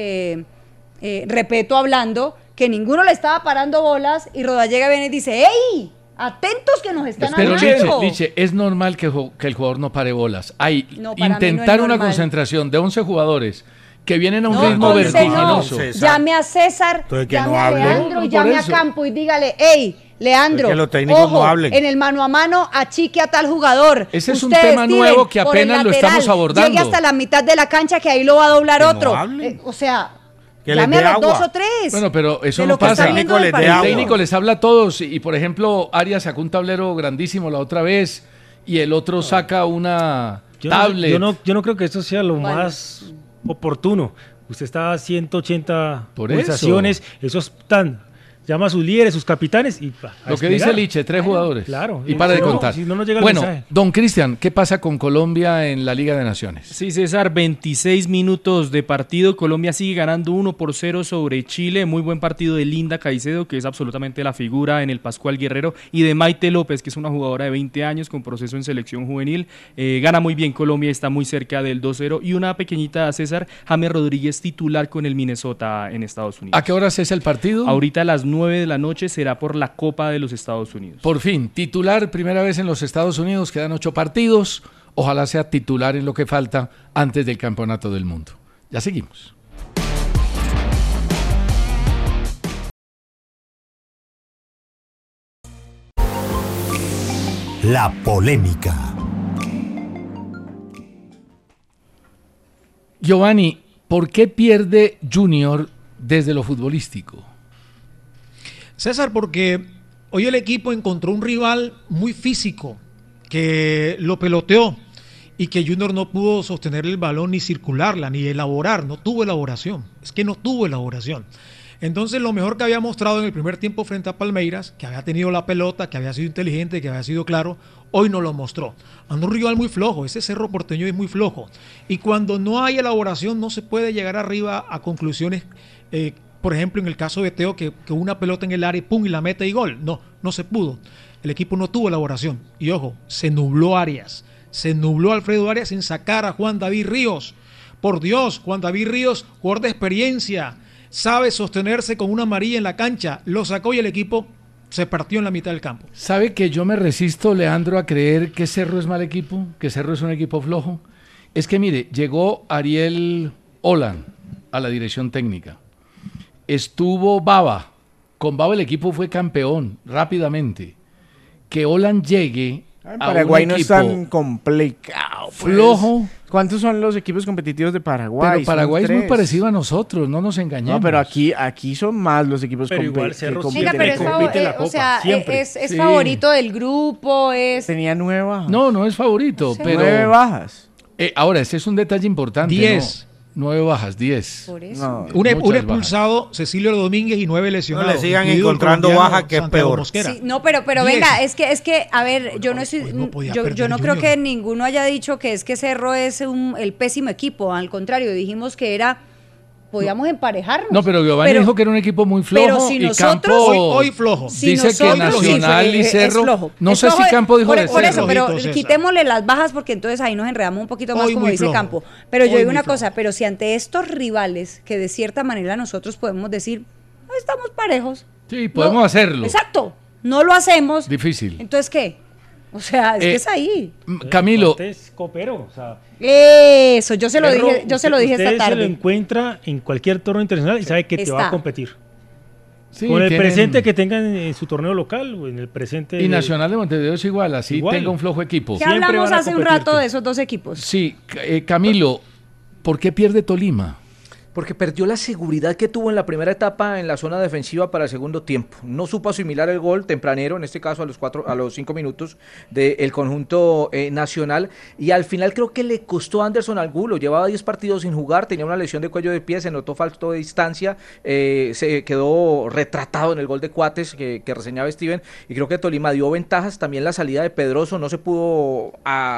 Repeto hablando, que ninguno le estaba parando bolas y Rodallega viene y dice, ¡ey! Atentos que nos están Pero hablando. Liche, es normal que el jugador no pare bolas. Hay No, para mí no intentar es una normal. concentración de 11 jugadores que vienen a un No, ritmo 11 no. vertiginoso. César. Llame a César, Entonces, que llame no a hable. Leandro y Por llame eso. a Campo y dígale, ¡ey! Leandro, Es que los técnicos ojo, no hablen. en el mano a mano achique a tal jugador. Ese es un Ustedes tema tiren nuevo que por el apenas lo lateral, estamos abordando. Llegue hasta la mitad de la cancha que ahí lo va a doblar Que no otro. hablen. O sea, Que les llame dé a los agua. 2 o 3. Bueno, pero eso de no lo que pasa. está viendo del El técnico les dé partido. El agua. técnico les habla a todos y por ejemplo Arias sacó un tablero grandísimo la otra vez y el otro saca una tablet. Yo no creo que eso sea lo Vale. más oportuno. Usted está a 180 Por pulsaciones, esos están, llama a sus líderes, sus capitanes y a Lo que dice desplegar. Liche, 3 jugadores. Claro. Y para de Si no, contar. si no nos llega el Bueno, mensaje. don Cristian, ¿qué pasa con Colombia en la Liga de Naciones? Sí, César, 26 minutos de partido. Colombia sigue ganando 1-0 sobre Chile. Muy buen partido de Linda Caicedo, que es absolutamente la figura en el Pascual Guerrero, y de Maite López, que es una jugadora de 20 años con proceso en selección juvenil. Gana muy bien Colombia, está muy cerca del 2-0. Y una pequeñita, César, James Rodríguez titular con el Minnesota en Estados Unidos. ¿A qué horas es el partido? Ahorita a las 9 de la noche será por la Copa de los Estados Unidos. Por fin, titular, primera vez en los Estados Unidos, quedan 8 partidos. Ojalá sea titular en lo que falta antes del Campeonato del Mundo. Ya seguimos. La polémica. Giovanni, ¿por qué pierde Junior desde lo futbolístico? César, porque hoy el equipo encontró un rival muy físico que lo peloteó y que Junior no pudo sostener el balón ni circularla, ni elaborar, no tuvo elaboración, es que no tuvo elaboración. Entonces lo mejor que había mostrado en el primer tiempo frente a Palmeiras, que había tenido la pelota, que había sido inteligente, que había sido claro, hoy no lo mostró. Anda un rival muy flojo, ese Cerro Porteño es muy flojo. Y cuando no hay elaboración no se puede llegar arriba a conclusiones, por ejemplo en el caso de Teo, que una pelota en el área y pum, y la mete y gol. No se pudo. El equipo no tuvo elaboración. Y ojo, se nubló Arias. Se nubló Alfredo Arias en sacar a Juan David Ríos. Por Dios, Juan David Ríos, jugador de experiencia, sabe sostenerse con una amarilla en la cancha, lo sacó y el equipo se partió en la mitad del campo. ¿Sabe que yo me resisto, Leandro, a creer que Cerro es mal equipo, que Cerro es un equipo flojo? Es que mire, llegó Ariel Olan a la dirección técnica, estuvo Baba, con Baba el equipo fue campeón rápidamente. Que Olan llegue En a Paraguay un no es equipo tan complicado. pues. flojo. ¿Cuántos son los equipos competitivos de Paraguay? Pero Paraguay es Son muy 3. parecido a nosotros, no nos engañemos. No, pero aquí son más los equipos Pero igual que Cerro compiten. Venga, pero es, compite la o Copa, sea, siempre. es Sí. favorito del grupo, es... Tenía 9 bajas. No es favorito, Sí. pero 9 bajas. Ahora, este es un detalle importante. 10. ¿no? 9 bajas, 10. Por eso. No. Un Muchas expulsado, Cecilio Domínguez, y 9 lesionados. No le sigan incluido el encontrando colombiano baja, que es Santiago peor. Mosquera. Sí, no, pero 10. venga, es que, a ver, yo no estoy, Hoy no podía yo perder no creo Junior. que ninguno haya dicho que es que Cerro es el pésimo equipo, al contrario, dijimos que podíamos emparejarnos. No, pero Giovanni dijo que era un equipo muy flojo pero si y nosotros- Campo Hoy flojo. Si dice que nosotros- Nacional sí, y es Cerro, flojo. no Es sé si flojo, Campo dijo por, de por eso, Cerro. pero Flojito, César. quitémosle las bajas porque entonces ahí nos enredamos un poquito más, Hoy como muy dice flojo. Campo. Pero yo Hoy digo muy una flojo. cosa, pero si ante estos rivales que de cierta manera nosotros podemos decir, estamos parejos. Sí, podemos hacerlo. Exacto, no lo hacemos. Difícil. Entonces, ¿qué? O sea, es que es ahí. Camilo, Usted es copero. O sea, Eso, yo se lo Cerro, dije, esta usted se lo tarde. encuentra en cualquier torneo internacional y sabe que te va Está. a competir. sí, Con el tienen- presente que tengan en su torneo local o en el presente. y Nacional de Montevideo es igual, así Igual. tenga un flojo equipo. ¿Qué siempre hablamos van a hace un competirte. rato de esos dos equipos? Sí, Camilo, ¿por qué pierde Tolima? Porque perdió la seguridad que tuvo en la primera etapa en la zona defensiva para el segundo tiempo. No supo asimilar el gol tempranero, en este caso a los 5 minutos del conjunto nacional. Y al final creo que le costó a Anderson Angulo. Llevaba 10 partidos sin jugar, tenía una lesión de cuello de pie, se notó falto de distancia. Se quedó retratado en el gol de Cuates que reseñaba Steven. Y creo que Tolima dio ventajas. También la salida de Pedroso no se pudo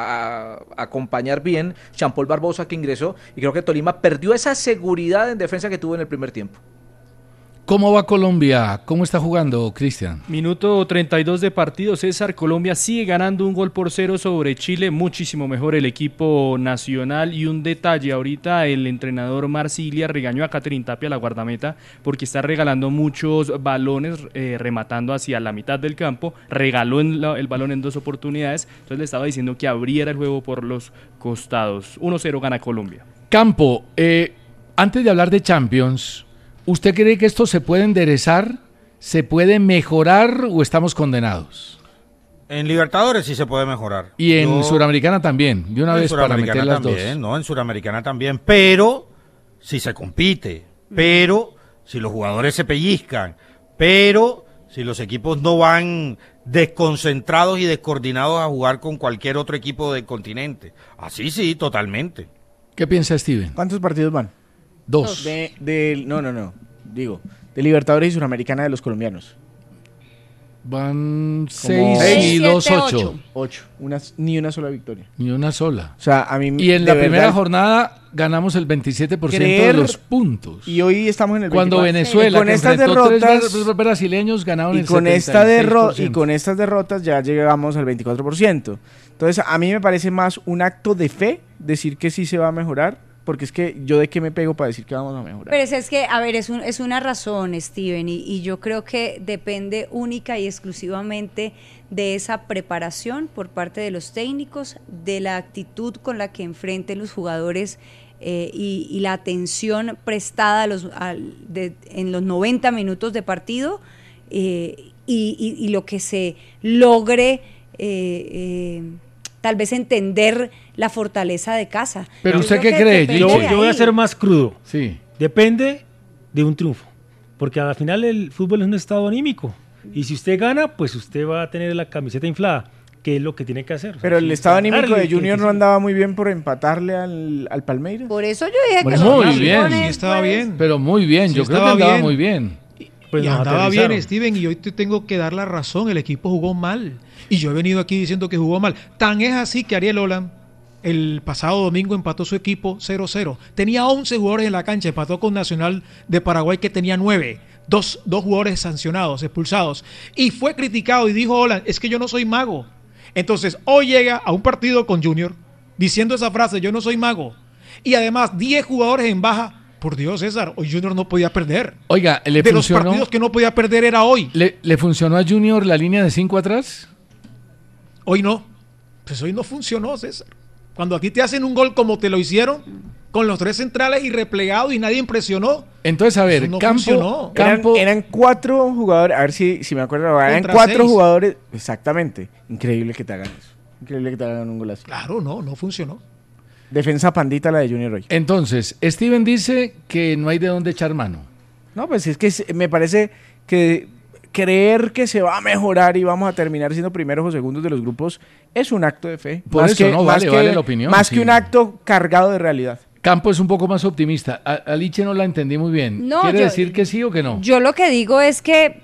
acompañar bien. Champol Barbosa que ingresó. Y creo que Tolima perdió esa seguridad en defensa que tuvo en el primer tiempo. ¿Cómo va Colombia? ¿Cómo está jugando, Cristian? Minuto 32 de partido, César. Colombia sigue ganando 1-0 sobre Chile, muchísimo mejor el equipo nacional. Y un detalle, ahorita el entrenador Marsilia regañó a Catherine Tapia, la guardameta, porque está regalando muchos balones, rematando hacia la mitad del campo. Regaló el balón en 2 oportunidades, entonces le estaba diciendo que abriera el juego por los costados. 1-0 gana Colombia. Campo, antes de hablar de Champions, ¿usted cree que esto se puede enderezar ¿Se puede mejorar o estamos condenados? En Libertadores sí se puede mejorar. Y en Suramericana también, de una vez para meter las también, dos. No, en Suramericana también, pero si se compite, pero si los jugadores se pellizcan, pero si los equipos no van desconcentrados y descoordinados a jugar con cualquier otro equipo del continente. Así sí, totalmente. ¿Qué piensa Steven? ¿Cuántos partidos van? 2. No. Digo, de Libertadores y Suramericana de los colombianos. Van 6 y 6, 2, 7, 8. 8. Ni una sola victoria. Ni una sola. O sea, a mí Y en de la primera verdad, jornada ganamos el 27% de creer- los puntos. Y hoy estamos en el Cuando 24. Venezuela, Y con que estas enfrentó derrotas, tres brasileños, ganaron y el con 76%. y con estas derrotas ya llegamos al 24%. Entonces, a mí me parece más un acto de fe decir que sí se va a mejorar, porque es que yo de qué me pego para decir que vamos a mejorar. Pero es que, a ver, es una razón, Steven, y yo creo que depende única y exclusivamente de esa preparación por parte de los técnicos, de la actitud con la que enfrenten los jugadores y la atención prestada en los 90 minutos de partido y lo que se logre tal vez entender la fortaleza de casa. Pero Yo ¿usted creo qué que cree, depende Licho? de Yo voy a ahí. ser más crudo. Sí. Depende de un triunfo, porque al final el fútbol es un estado anímico y si usted gana, pues usted va a tener la camiseta inflada, que es lo que tiene que hacer. Pero el estado anímico Darle de que- Junior que no sí. andaba muy bien por empatarle al Palmeiras. Por eso yo dije Bueno, que muy los bien. campeones, Sí, estaba pues, bien. Pero muy bien, Sí, yo creo que estaba andaba bien. muy bien. Pues y nos andaba aterrizaron. bien, Steven, y hoy te tengo que dar la razón, el equipo jugó mal. Y yo he venido aquí diciendo que jugó mal. Tan es así que Ariel Holland, el pasado domingo empató su equipo 0-0. Tenía 11 jugadores en la cancha, empató con Nacional de Paraguay que tenía 9. Dos jugadores sancionados, expulsados. Y fue criticado y dijo Holland, es que yo no soy mago. Entonces, hoy llega a un partido con Junior diciendo esa frase, yo no soy mago. Y además, 10 jugadores en baja. Por Dios, César, hoy Junior no podía perder. Oiga, ¿le De los funcionó, partidos que no podía perder era hoy. ¿le funcionó a Junior la línea de 5 atrás? Hoy no. Pues hoy no funcionó, César. Cuando a ti te hacen un gol como te lo hicieron, con los 3 centrales y replegado y nadie impresionó. Entonces, a ver, Eso no funcionó. Eran 4 jugadores, a ver si me acuerdo, eran Contra 4 6. jugadores, exactamente. Increíble que te hagan eso. Increíble que te hagan un golazo. Claro, no funcionó. Defensa pandita la de Junior hoy. Entonces, Steven dice que no hay de dónde echar mano. No, pues es que me parece que creer que se va a mejorar y vamos a terminar siendo primeros o segundos de los grupos es un acto de fe. Por eso, no, vale la opinión, Más sí. que un acto cargado de realidad. Campo es un poco más optimista. A Liche no la entendí muy bien. No, ¿Quiere yo- decir que sí o que no? Yo lo que digo es que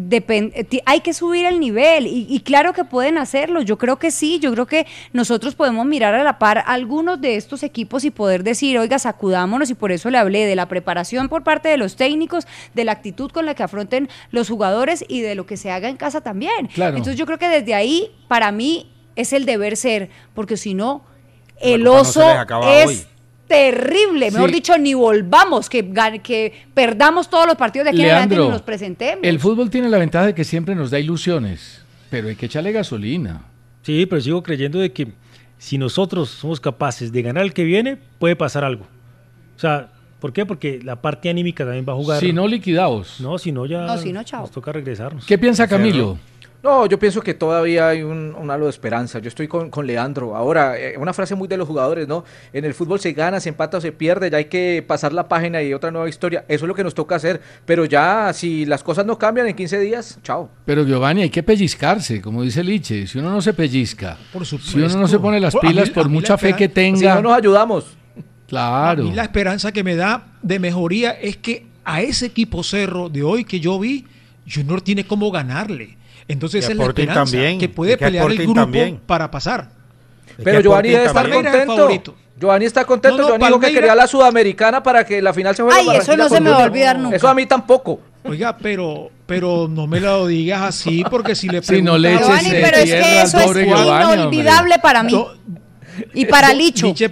hay que subir el nivel y claro que pueden hacerlo. Yo creo que sí, yo creo que nosotros podemos mirar a la par algunos de estos equipos y poder decir, oiga, sacudámonos, y por eso le hablé de la preparación por parte de los técnicos, de la actitud con la que afronten los jugadores y de lo que se haga en casa también. Claro. Entonces yo creo que desde ahí, para mí, es el deber ser, porque si no, el Copa no se oso les acaba es... hoy. terrible, mejor Sí. dicho, ni volvamos, que perdamos todos los partidos de aquí en adelante y Leandro, nos presentemos. el fútbol tiene la ventaja de que siempre nos da ilusiones, pero hay que echarle gasolina. Sí, pero sigo creyendo de que si nosotros somos capaces de ganar el que viene, puede pasar algo. O sea, ¿por qué? Porque la parte anímica también va a jugar. Si no, liquidados. No, si no ya No, si no, chao. nos toca regresarnos. ¿Qué piensa Camilo? No, yo pienso que todavía hay un halo de esperanza. Yo estoy con Leandro. Ahora, una frase muy de los jugadores, ¿no? En el fútbol se gana, se empata o se pierde, ya hay que pasar la página y otra nueva historia. Eso es lo que nos toca hacer. Pero ya, si las cosas no cambian en 15 días, chao. Pero Giovanni, hay que pellizcarse, como dice Liche. Si uno no se pellizca, Por si supuesto. uno no se pone las A mí- pilas, a por mí la mucha fe que esperanza- Si no tenga, nos ayudamos. claro. A mí la esperanza que me da de mejoría es que a ese equipo Cerro de hoy que yo vi, Junior tiene cómo ganarle. Entonces Y esa es la Sporting esperanza, también, que puede y que pelear el Sporting grupo también. para pasar. Pero Giovanni debe estar también. Palmeiras es el contento. favorito. Giovanni está contento. No, no, Giovanni dijo que Palmeiras- quería la Sudamericana para que la final se juegue en Ay, eso Barranquilla no se con me va a Junior. olvidar nunca. Eso a mí tampoco. Oiga, pero no me lo digas así, porque si le Si no le preguntas- eches Giovanni, pero es tierra que al eso es pobre Giovanni, hombre. inolvidable para mí. No, Y para Licho. Liche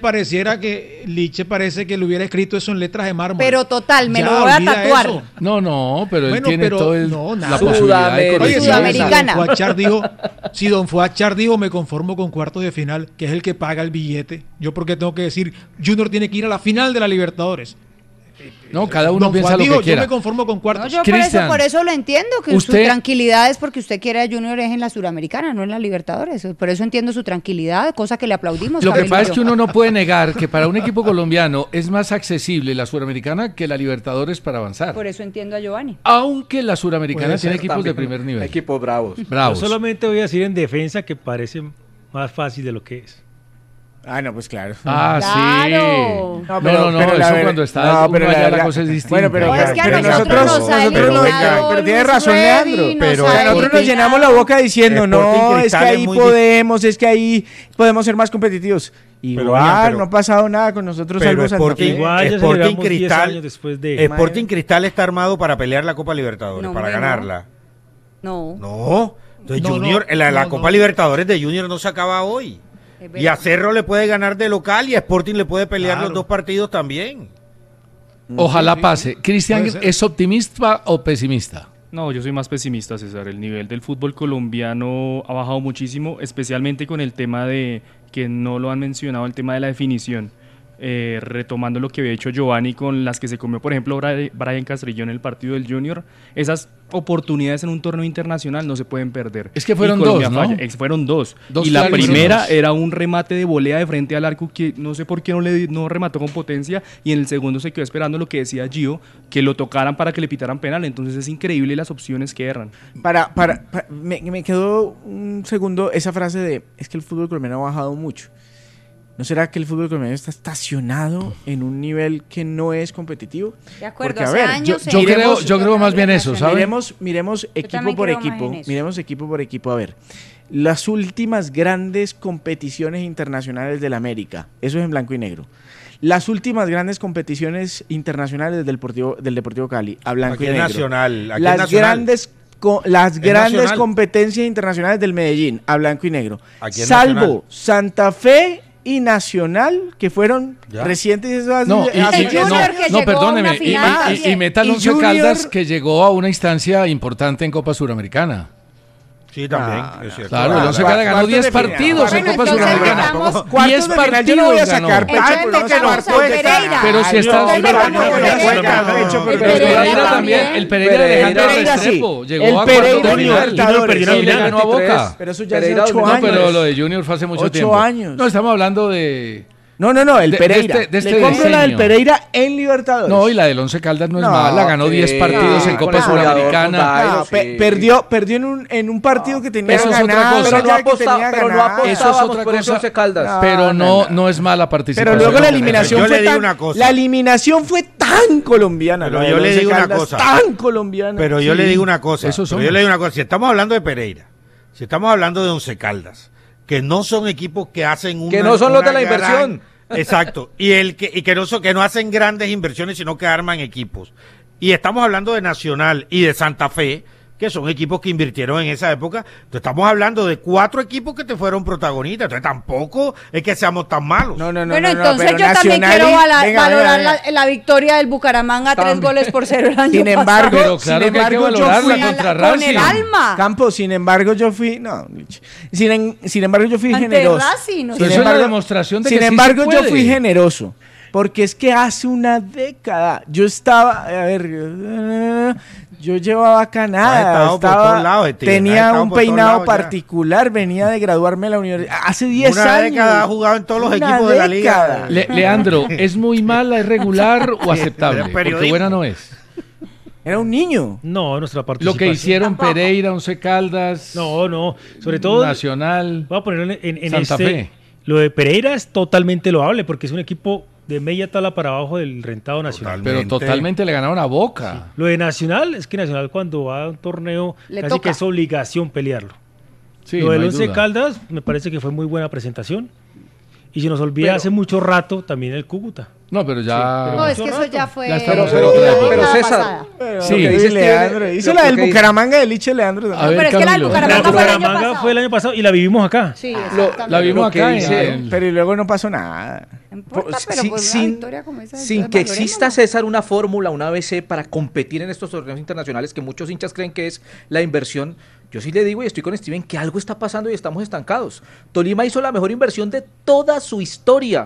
parece que le hubiera escrito eso en letras de mármol. Pero total, me Ya, lo voy a olvida tatuar. eso. No, pero él Bueno, tiene pero todo no, la nada. posibilidad de Oye, corregir. Sudamericana. Si Don Fuachar dijo, me conformo con cuartos de final, que es el que paga el billete. Yo porque tengo que decir, Junior tiene que ir a la final de la Libertadores. No, cada uno Don piensa Juan lo dijo, que quiera. yo me conformo con No, cuartos. yo Cristian, por eso lo entiendo, que usted- su tranquilidad es porque usted quiere a Junior es en la Suramericana, no en la Libertadores. Por eso entiendo su tranquilidad, cosa que le aplaudimos. Lo que Camilo pasa y es yo. que uno no puede negar que para un equipo colombiano es más accesible la Suramericana que la Libertadores para avanzar. Por eso entiendo a Giovanni. Aunque la Suramericana Puede tiene ser equipos de también primer nivel. Equipos bravos. Bravos. Yo solamente voy a decir en defensa que parece más fácil de lo que es. Ah, no, pues claro. Ah, Claro. sí. No, eso verdad- cuando está no, uno pero allá la verdad- cosa es distinta. Bueno, pero, No, es que a pero nosotros nos ha eliminado pero tiene Luis razón Reddy, Leandro. nos Pero ha Nosotros nos eliminado. llenamos la boca diciendo, Sporting no, es que Cristal es ahí muy podemos, es que ahí podemos ser más competitivos. Igual, oigan, pero- no ha pasado nada con nosotros, Pero salvo Santa Sporting, Fe. Igual ya Sporting celebramos 10 Cristal, años después de... Sporting Cristal está armado para pelear la Copa Libertadores, No, para hombre, no. ganarla. No. No, entonces No, Junior, no, la no, Copa no. Libertadores de Junior no se acaba hoy. Es Y a verdad. Cerro le puede ganar de local y a Sporting le puede pelear Claro. los dos partidos también. Ojalá pase. Cristian, Puede ser. ¿es optimista o pesimista? No, yo soy más pesimista, César. El nivel del fútbol colombiano ha bajado muchísimo, especialmente con el tema de, que no lo han mencionado, el tema de la definición. Retomando lo que había hecho Giovanni con las que se comió, por ejemplo, Brian Castrillón en el partido del Junior, esas oportunidades en un torneo internacional no se pueden perder. Es que fueron Y Colombia dos, ¿no? falla. Fueron dos. Dos Y la clarísimos. primera era un remate de volea de frente al arco que no sé por qué no remató con potencia, y en el segundo se quedó esperando lo que decía Gio, que lo tocaran para que le pitaran penal. Entonces es increíble las opciones que erran. Me quedó un segundo esa frase de, es que el fútbol colombiano ha bajado mucho. ¿No será que el fútbol colombiano está estacionado en un nivel que no es competitivo? De acuerdo, Porque, a hace ver, años yo creo más bien eso, ¿sabes? Miremos equipo también por creo más equipo. en eso. Miremos equipo por equipo. A ver, las últimas grandes competiciones internacionales del América, eso es en blanco y negro. Las últimas grandes competiciones internacionales del Deportivo Cali, a blanco Aquí y es negro. nacional. Aquí es Las nacional. las grandes nacional. competencias internacionales del Medellín, a blanco y negro. Aquí es Salvo nacional. Santa Fe y Nacional, que fueron Ya. recientes. No, El Junior que llegó a perdóneme. una final. Y meta al Y Once Junior- Caldas que llegó a una instancia importante en Copa Suramericana. Sí, también, No, es cierto. Claro, el Once Cuartos Caldas ganó de 10 final. partidos en Bueno, Copa entonces Suramericana. digamos, Cuartos 10 de final, yo no voy a partidos sacar ganó. pecho Entonces por metamos no al cuesta. Pereira. Pero si está- Entonces pero- metamos al pero- Pereira. pero- hecho, pero- El Pero Pereira Pereira también, también. el Pereira de Alejandro Pereira sí. Restrepo llegó El a cuartos de Pereira final. Libertadores. perdió Sí, le final. ganó a Boca. Pero eso ya hace Pereira 8 No, años. pero lo de Junior fue hace mucho 8 tiempo. años. No, estamos hablando de... No, el de Pereira. este Le compro la del diseño. Pereira en Libertadores. No, y la del Once Caldas no es No, mala. Ganó 10 partidos en con Copa el goleador, Suramericana. con Dairo, No, sí. perdió en un partido que tenía eso es otra ganado. cosa. Pero no, ya que tenía pero no ganado. Eso es apostábamos otra por ese cosa. Once Caldas. No. Pero no es mala participación. Pero luego la de eliminación Yo le fue digo tan, una cosa. la eliminación fue tan colombiana. Pero la yo del le Once digo una Caldas, cosa. Tan colombiana. Pero yo Sí, le digo una cosa. eso Pero somos. yo le digo una cosa. Si estamos hablando de Pereira, si estamos hablando de Once Caldas, que no son equipos que hacen una, Que no son los de una la inversión. Exacto. Y que no hacen grandes inversiones, sino que arman equipos. Y estamos hablando de Nacional y de Santa Fe, que son equipos que invirtieron en esa época. Entonces estamos hablando de 4 equipos que te fueron protagonistas. Entonces tampoco es que seamos tan malos. No, Bueno, no, entonces pero yo también Nacional quiero y- venga, valorar venga. la victoria del Bucaramanga, 3-0 el año Sin embargo, Pero claro que hay que valorarla fui contra con Racing. el alma. Campos, sin embargo, yo fui. No, sin embargo, yo fui Ante generoso. Racing, o Pero sea. eso es la demostración de que Sin sí se embargo, yo puede. fui generoso. Porque es que hace una década yo estaba, a ver, yo llevaba acá Has nada, estado por todos lados, Steven, has tenía estado un por todos peinado lados ya. particular, venía de graduarme en la universidad, hace 10 Una años. década ha jugado en todos los Una equipos de la década. liga. Leandro, ¿es muy mala, es regular o aceptable? Pero es Porque periodismo. buena no es. Era un niño. No, nuestra Lo participación. que hicieron Pereira, Once Caldas, No, sobre todo... Nacional, Voy a ponerlo en Santa este... Fe. Lo de Pereira es totalmente loable porque es un equipo de media tabla para abajo del rentado nacional. Totalmente. pero totalmente le ganaron a Boca. Lo de Nacional es que Nacional cuando va a un torneo Le casi toca. que es obligación pelearlo. Sí, Lo no del hay Once duda. Caldas me parece que fue muy buena presentación. Y se nos olvida Pero- hace mucho rato también el Cúcuta. No, pero ya... Sí, No, es mucho que eso rato. ya fue. Ya estamos en otra época. Pero década César, pasada. Sí. Lo que dice Leandro. Hizo la del que dice- Bucaramanga del Liche Leandro. A ver, pero es que la del Camilo. Bucaramanga La fue el año Bucaramanga pasado. fue el año pasado y la vivimos acá. Sí, Lo- exactamente. La vimos Lo que acá dice- en... Pero y luego no pasó nada. No importa, pero Sin- pues sin- una victoria como esa, sin entonces que exista, valorémosla. César, una fórmula, una ABC para competir en estos torneos internacionales que muchos hinchas creen que es la inversión. Yo sí le digo y estoy con Steven que algo está pasando y estamos estancados. Tolima hizo la mejor inversión de toda su historia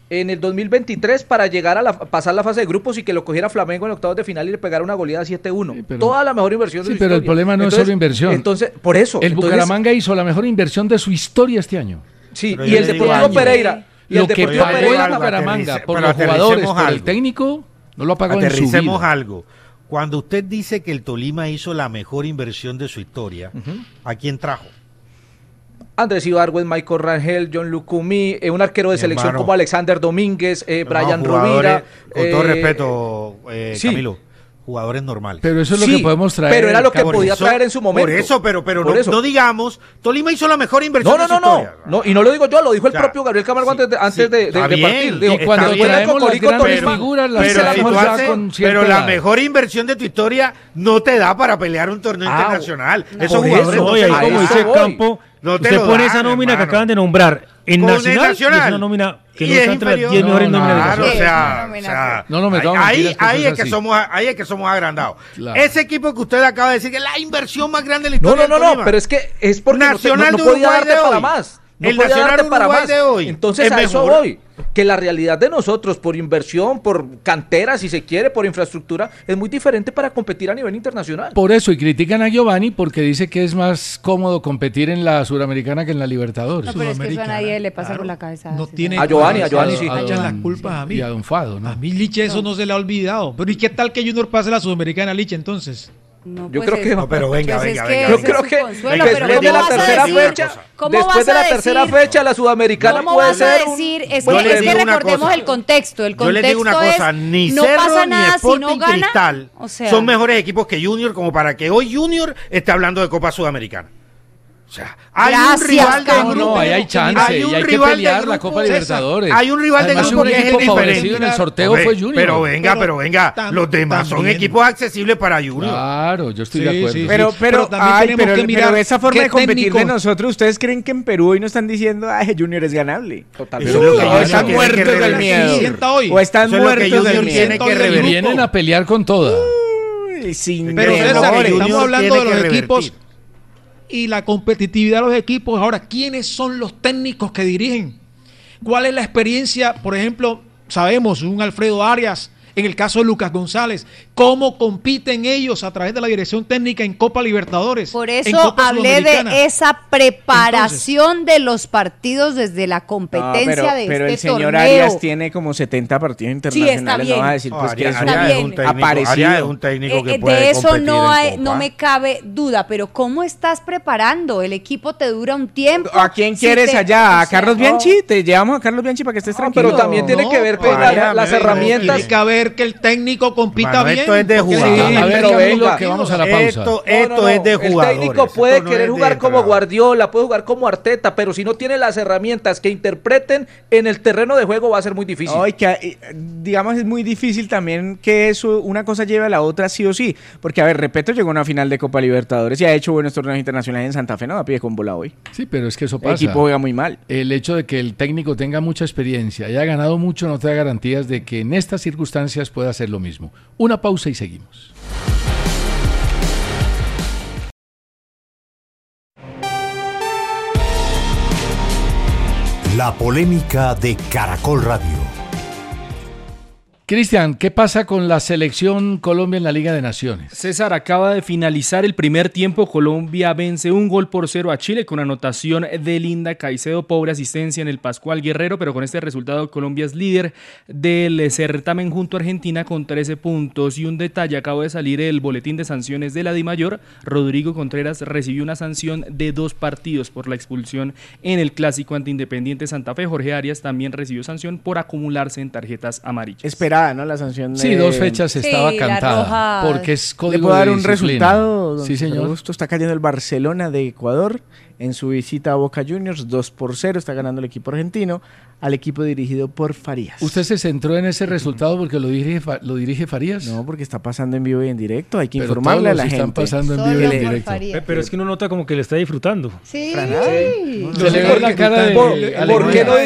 en el 2023 para llegar a pasar la fase de grupos y que lo cogiera Flamengo en octavos de final y le pegara una goleada 7-1. Sí, toda la mejor inversión de su historia. Sí, pero el problema no es solo inversión. Entonces, por eso. Bucaramanga hizo la mejor inversión de su historia este año. Sí, pero y el Deportivo Pereira. Lo que pagó el Bucaramanga por los jugadores, por el técnico, no lo ha pagado en su vida. Aterricemos algo. Cuando usted dice que el Tolima hizo la mejor inversión de su historia, ¿a quién trajo? Andrés Ibargüen, Michael Rangel, John Lucumí, un arquero de selección como Alexander Domínguez, Brian Rovira. Con todo respeto, Camilo, jugadores normales. Pero eso es lo que podemos traer. Pero era lo que podía traer en su momento. Pero no digamos, Tolima hizo la mejor inversión de su historia. No, y no lo digo yo, lo dijo el propio Gabriel Camargo antes de partir. Dijo, y cuando traemos las grandes figuras, pero la mejor inversión de tu historia no te da para pelear un torneo internacional. Esos jugadores no, como dice el campo, usted pone esa nómina que acaban de nombrar en Nacional, y es una nómina que no está entre las 10 mejores nóminas de ahí es que somos agrandados. Claro. Ese equipo que usted acaba de decir que es la inversión más grande de la historia. No, pero es que es porque Nacional no podía darte para más. No el Nacional Uruguay de hoy. Entonces a eso voy. Que la realidad de nosotros, por inversión, por cantera, si se quiere, por infraestructura, es muy diferente para competir a nivel internacional. Por eso, y critican a Giovanni porque dice que es más cómodo competir en la Suramericana que en la Libertadores. No, pero es que eso a nadie le pasa por la cabeza. No tiene a Giovanni sí. Echan las culpas a mí. Y a Don Fado, ¿no? A mí, Liche, eso no se le ha olvidado. Pero ¿y qué tal que Junior pase la Sudamericana, Liche, entonces? No, yo creo que no, pero venga. Yo creo que después de la tercera fecha la Sudamericana puede ser es que recordemos el contexto. Yo les digo una cosa, ni Cerro ni Sporting Cristal son mejores equipos que Junior como para que hoy Junior esté hablando de Copa Sudamericana. O sea, hay un rival de grupo. No, ahí hay chance, y hay que pelear la Copa Libertadores. Hay un rival de grupo que es el diferente. En el sorteo fue Junior. Pero venga, los demás son equipos accesibles para Junior. Claro, yo estoy de acuerdo. Sí. Pero también tenemos que mirar esa forma de competir de nosotros. ¿Ustedes creen que en Perú hoy no están diciendo, Junior es ganable? Totalmente. O están muertos del miedo. O están muertos del miedo. Y vienen a pelear con todas. Pero estamos hablando de los equipos y la competitividad de los equipos. Ahora, ¿quiénes son los técnicos que dirigen? ¿Cuál es la experiencia? Por ejemplo, sabemos un Alfredo Arias, en el caso de Lucas González, cómo compiten ellos a través de la dirección técnica en Copa Libertadores. Por eso hablé de esa preparación de los partidos desde la competencia de pero este torneo. Pero el señor Arias tiene como 70 partidos internacionales. Sí, está bien. No va a decir pues que está bien. Arias es un técnico que puede de eso competir no me cabe duda, pero ¿cómo estás preparando? El equipo te dura un tiempo. ¿A quién quieres allá? ¿A Carlos Bianchi? Te llevamos a Carlos Bianchi para que estés tranquilo. Pero también tiene que ver las herramientas. Tiene que ver que el técnico compita bien. Esto es de jugadores. A ver, Camilo, que vamos a la pausa. Esto es de jugadores. El técnico puede querer jugar como Guardiola, puede jugar como Arteta, pero si no tiene las herramientas que interpreten en el terreno de juego va a ser muy difícil. Digamos, es muy difícil también que eso, una cosa lleve a la otra sí o sí. Porque, a ver, Repeto llegó a una final de Copa Libertadores y ha hecho buenos torneos internacionales en Santa Fe, ¿no? A pie con bola hoy. Sí, pero es que eso pasa. El equipo juega muy mal. El hecho de que el técnico tenga mucha experiencia y haya ganado mucho no te da garantías de que en estas circunstancias pueda hacer lo mismo. Una pausa y seguimos. La polémica de Caracol Radio. Cristian, ¿qué pasa con la selección Colombia en la Liga de Naciones? César, acaba de finalizar el primer tiempo. Colombia vence 1-0 a Chile con anotación de Linda Caicedo, pobre asistencia en el Pascual Guerrero, pero con este resultado Colombia es líder del certamen junto a Argentina con 13 puntos. Y un detalle, acaba de salir el boletín de sanciones de la DIMAYOR. Rodrigo Contreras recibió una sanción de 2 partidos por la expulsión en el clásico ante Independiente Santa Fe. Jorge Arias también recibió sanción por acumularse en tarjetas amarillas. ¿No? La sanción de... Sí, 2 fechas estaba cantada, porque es código de ¿Le puedo dar un disciplina. resultado? Sí, señor. Augusto, está cayendo el Barcelona de Ecuador en su visita a Boca Juniors, 2-0, está ganando el equipo argentino al equipo dirigido por Farías. ¿Usted se centró en ese resultado porque lo dirige Farías? No, porque está pasando en vivo y en directo, hay que informarle a la gente. Están pasando en vivo y en directo. Pero es que uno nota como que le está disfrutando. Sí. Se le ve la cara de... ¿Por qué no eso?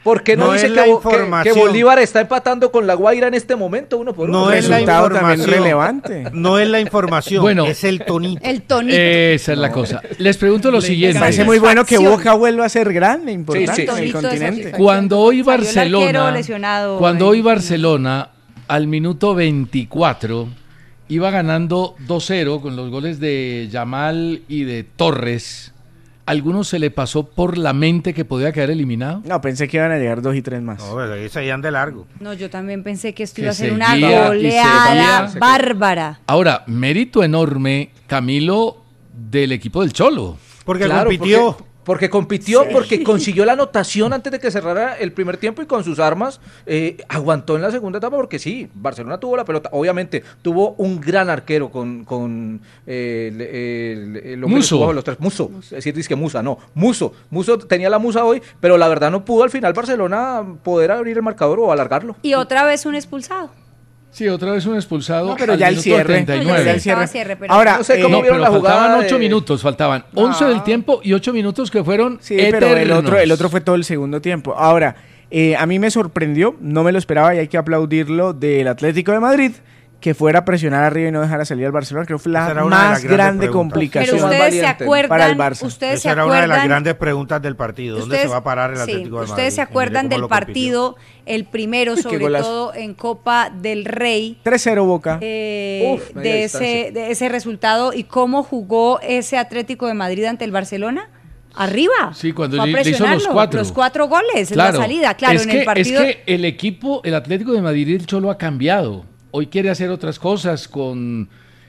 ¿Por qué no, No dice es la que información. Bolívar está empatando con La Guaira en este momento, uno por uno? No es la Resultado también información relevante. No es la información, Bueno. es el tonito. El tonito. Esa es la cosa. Les pregunto lo Me siguiente. parece muy bueno que Facción. Boca vuelva a ser grande, importante Sí, sí. en el Tonito de continente. satisfacción. Cuando hoy Salió el arquero Barcelona, lesionado cuando en- hoy Barcelona al minuto 24 iba ganando 2-0 con los goles de Yamal y de Torres, ¿a alguno se le pasó por la mente que podía quedar eliminado? No, pensé que iban a llegar 2 y 3 más. No, pero ahí seguían de largo. No, yo también pensé que esto Que iba a ser una seguía y goleada seguía. bárbara. Ahora, mérito enorme, Camilo, del equipo del Cholo. Porque Claro, compitió. Porque compitió, porque consiguió la anotación antes de que cerrara el primer tiempo y con sus armas aguantó en la segunda etapa porque sí, Barcelona tuvo la pelota, obviamente tuvo un gran arquero con el hombre que Muso. estuvo bajo los tres, Muso, es decir, dice que Musa, no, Muso tenía la musa hoy, pero la verdad no pudo al final Barcelona poder abrir el marcador o alargarlo. Y otra vez un expulsado. Sí, otra vez un expulsado. No, pero al ya el minuto cierre. 39. No, ya el el cierre. cierre, pero Ahora, no sé cómo No, vieron pero la jugada faltaban de- 8 minutos, faltaban 11 del tiempo y 8 minutos que fueron sí, pero eternos. el otro fue todo el segundo tiempo. Ahora, a mí me sorprendió, no me lo esperaba y hay que aplaudirlo del Atlético de Madrid, que fuera a presionar arriba y no dejara salir al Barcelona. Creo que fue Esa la era una de más las grandes grande preguntas. Pero complicación. más ustedes se valiente acuerdan, para el Barça. ustedes se Esa era una de las acuerdan, grandes preguntas del partido. ¿Dónde se va a parar el sí, Atlético de Madrid? ustedes se Y mire acuerdan cómo del lo compitió. partido, el primero, qué sobre golazo. todo en Copa del Rey, 3-0 Boca. Uf, media de distancia. ese resultado y cómo jugó ese Atlético de Madrid ante el Barcelona. Arriba. Sí, cuando Fue a le hizo los presionarlo. 4. Los 4 goles en la salida. Claro, es en que, el partido. Es que el equipo, el Atlético de Madrid, el Cholo ha cambiado. Hoy quiere hacer otras cosas con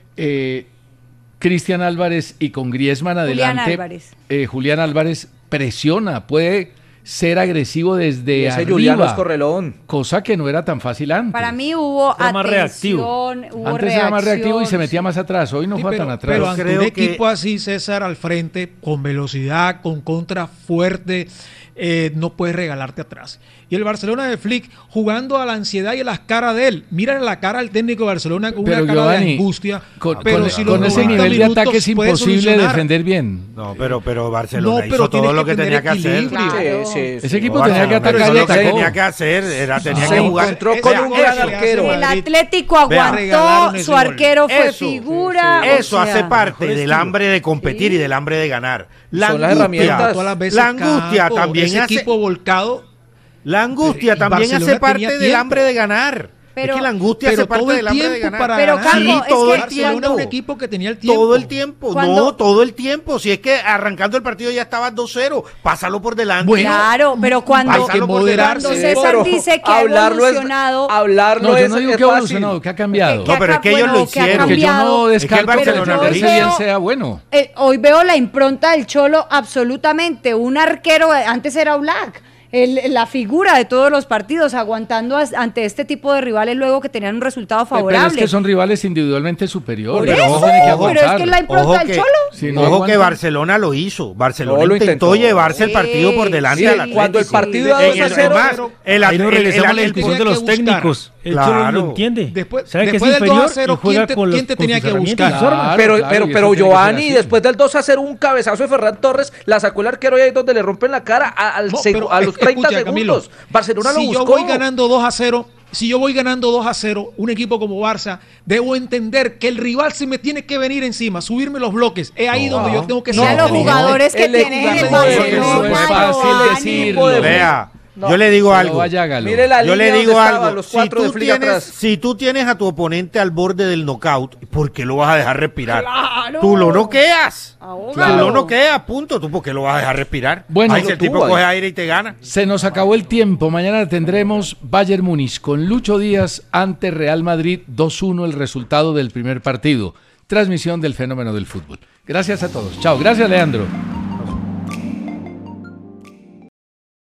Cristian Álvarez y con Griezmann Julián adelante. Álvarez. Julián Álvarez presiona, puede ser agresivo desde Y ese arriba, Julián es correlón. cosa que no era tan fácil antes. Para mí hubo Era más atención, hubo Antes era más reactivo y se reacción, metía sí. más atrás. Hoy no Sí, fue pero, tan atrás. pero ante un creo que- equipo así, César, al frente, con velocidad, con contra fuerte, no puedes regalarte atrás. Y el Barcelona de Flick jugando a la ansiedad y a las caras de él. Mira la cara al técnico de Barcelona con Pero, una cara Giovanni, de angustia. con pero si con los ese 90 nivel de minutos ataque es puede imposible solucionar. defender bien. No, pero Barcelona No, pero hizo todo tiene lo que que tenía que tener hacer. equilibrio. Claro. Ese equipo No, tenía que Barcelona atacar hizo y lo que atacó. tenía que hacer, tenía Se que jugar. encontró Esa- con un eso gran que hace arquero. El Madrid. Atlético Vea. aguantó, Regalaron ese su gol. arquero fue Eso, figura. o Eso sea, hace parte mejor del estilo. hambre de competir y del hambre de ganar. La Son las angustia, herramientas. Todas las veces la angustia campo, también ese hace, equipo volcado. la angustia Y también Barcelona hace parte tenía del tiempo. hambre de ganar. Pero- es que la angustia pero hace parte todo el del hambre de tiempo ganar. para Pero, ganar. Carlos, Sí, es todo que el Barcelona tiempo. es un equipo que tenía el tiempo. Todo el tiempo, Cuando- no, todo el tiempo. Si es que arrancando el partido ya estabas 2-0, pásalo por delante. Bueno, Claro, pero cuando, hay que moderarse. cuando César dice que ha evolucionado. Hablarlo No, yo es, no digo es que ha fácil. evolucionado, que ha cambiado. No, pero es que ellos lo que ha hicieron. Que yo cambiado. no descarto que Barcelona lo lo que hace hizo. bien sea bueno. Hoy veo la impronta del Cholo absolutamente. Un arquero, antes era Oblak, la figura de todos los partidos, aguantando ante este tipo de rivales luego que tenían un resultado favorable. Pero es que son rivales individualmente superiores. Por eso, Ojo, tiene que pero es aguantar. que la impronta Ojo del que, Cholo. Si no ojo que aguantan. Barcelona lo hizo. Barcelona No, lo intentó intentó. llevarse el partido por delante Sí, al Atlético. cuando el partido iba En 2-0, Ahí nos regresamos a la discusión de tenía los que buscar. técnicos. El Cholo Claro. lo entiende. Después- Sabe que después es del inferior 2-0, y juega ¿quién con te con tenía sus que herramientas y buscar? formas. Claro, Pero, claro, pero, y eso pero tiene que ser Giovanni, así. después del 2-0, un cabezazo de Ferran Torres, la sacó el arquero y ahí es donde le rompen la cara No, pero a los 30 escucha, Camilo, segundos. Barcelona lo si buscó. yo voy ganando 2-0, si yo voy ganando 2-0, un equipo como Barça, debo entender que el rival se me tiene que venir encima, subirme los bloques. Es ahí donde yo tengo que Mira ser los inteligente. jugadores que El tienen en el equipo de- Barcelona, Eso es fácil Giovanni. decirlo. Vea, No. yo le digo Pero algo. vaya, hágalo. Mire la Yo línea le donde digo estaban algo. los cuatro de Flick atrás. Si tú tienes a tu oponente al borde del knockout, ¿por qué lo vas a dejar respirar? Tú lo noqueas. Ahógalo. Tú lo noqueas, punto. ¿Tú por qué lo vas a dejar respirar? Bueno, Ahí si lo el tipo tuvo ahí. coge aire y te gana. Se nos acabó el tiempo. Mañana tendremos Bayern Múnich con Lucho Díaz ante Real Madrid 2-1 el resultado del primer partido. Transmisión del fenómeno del fútbol. Gracias a todos. Chao. Gracias, Leandro.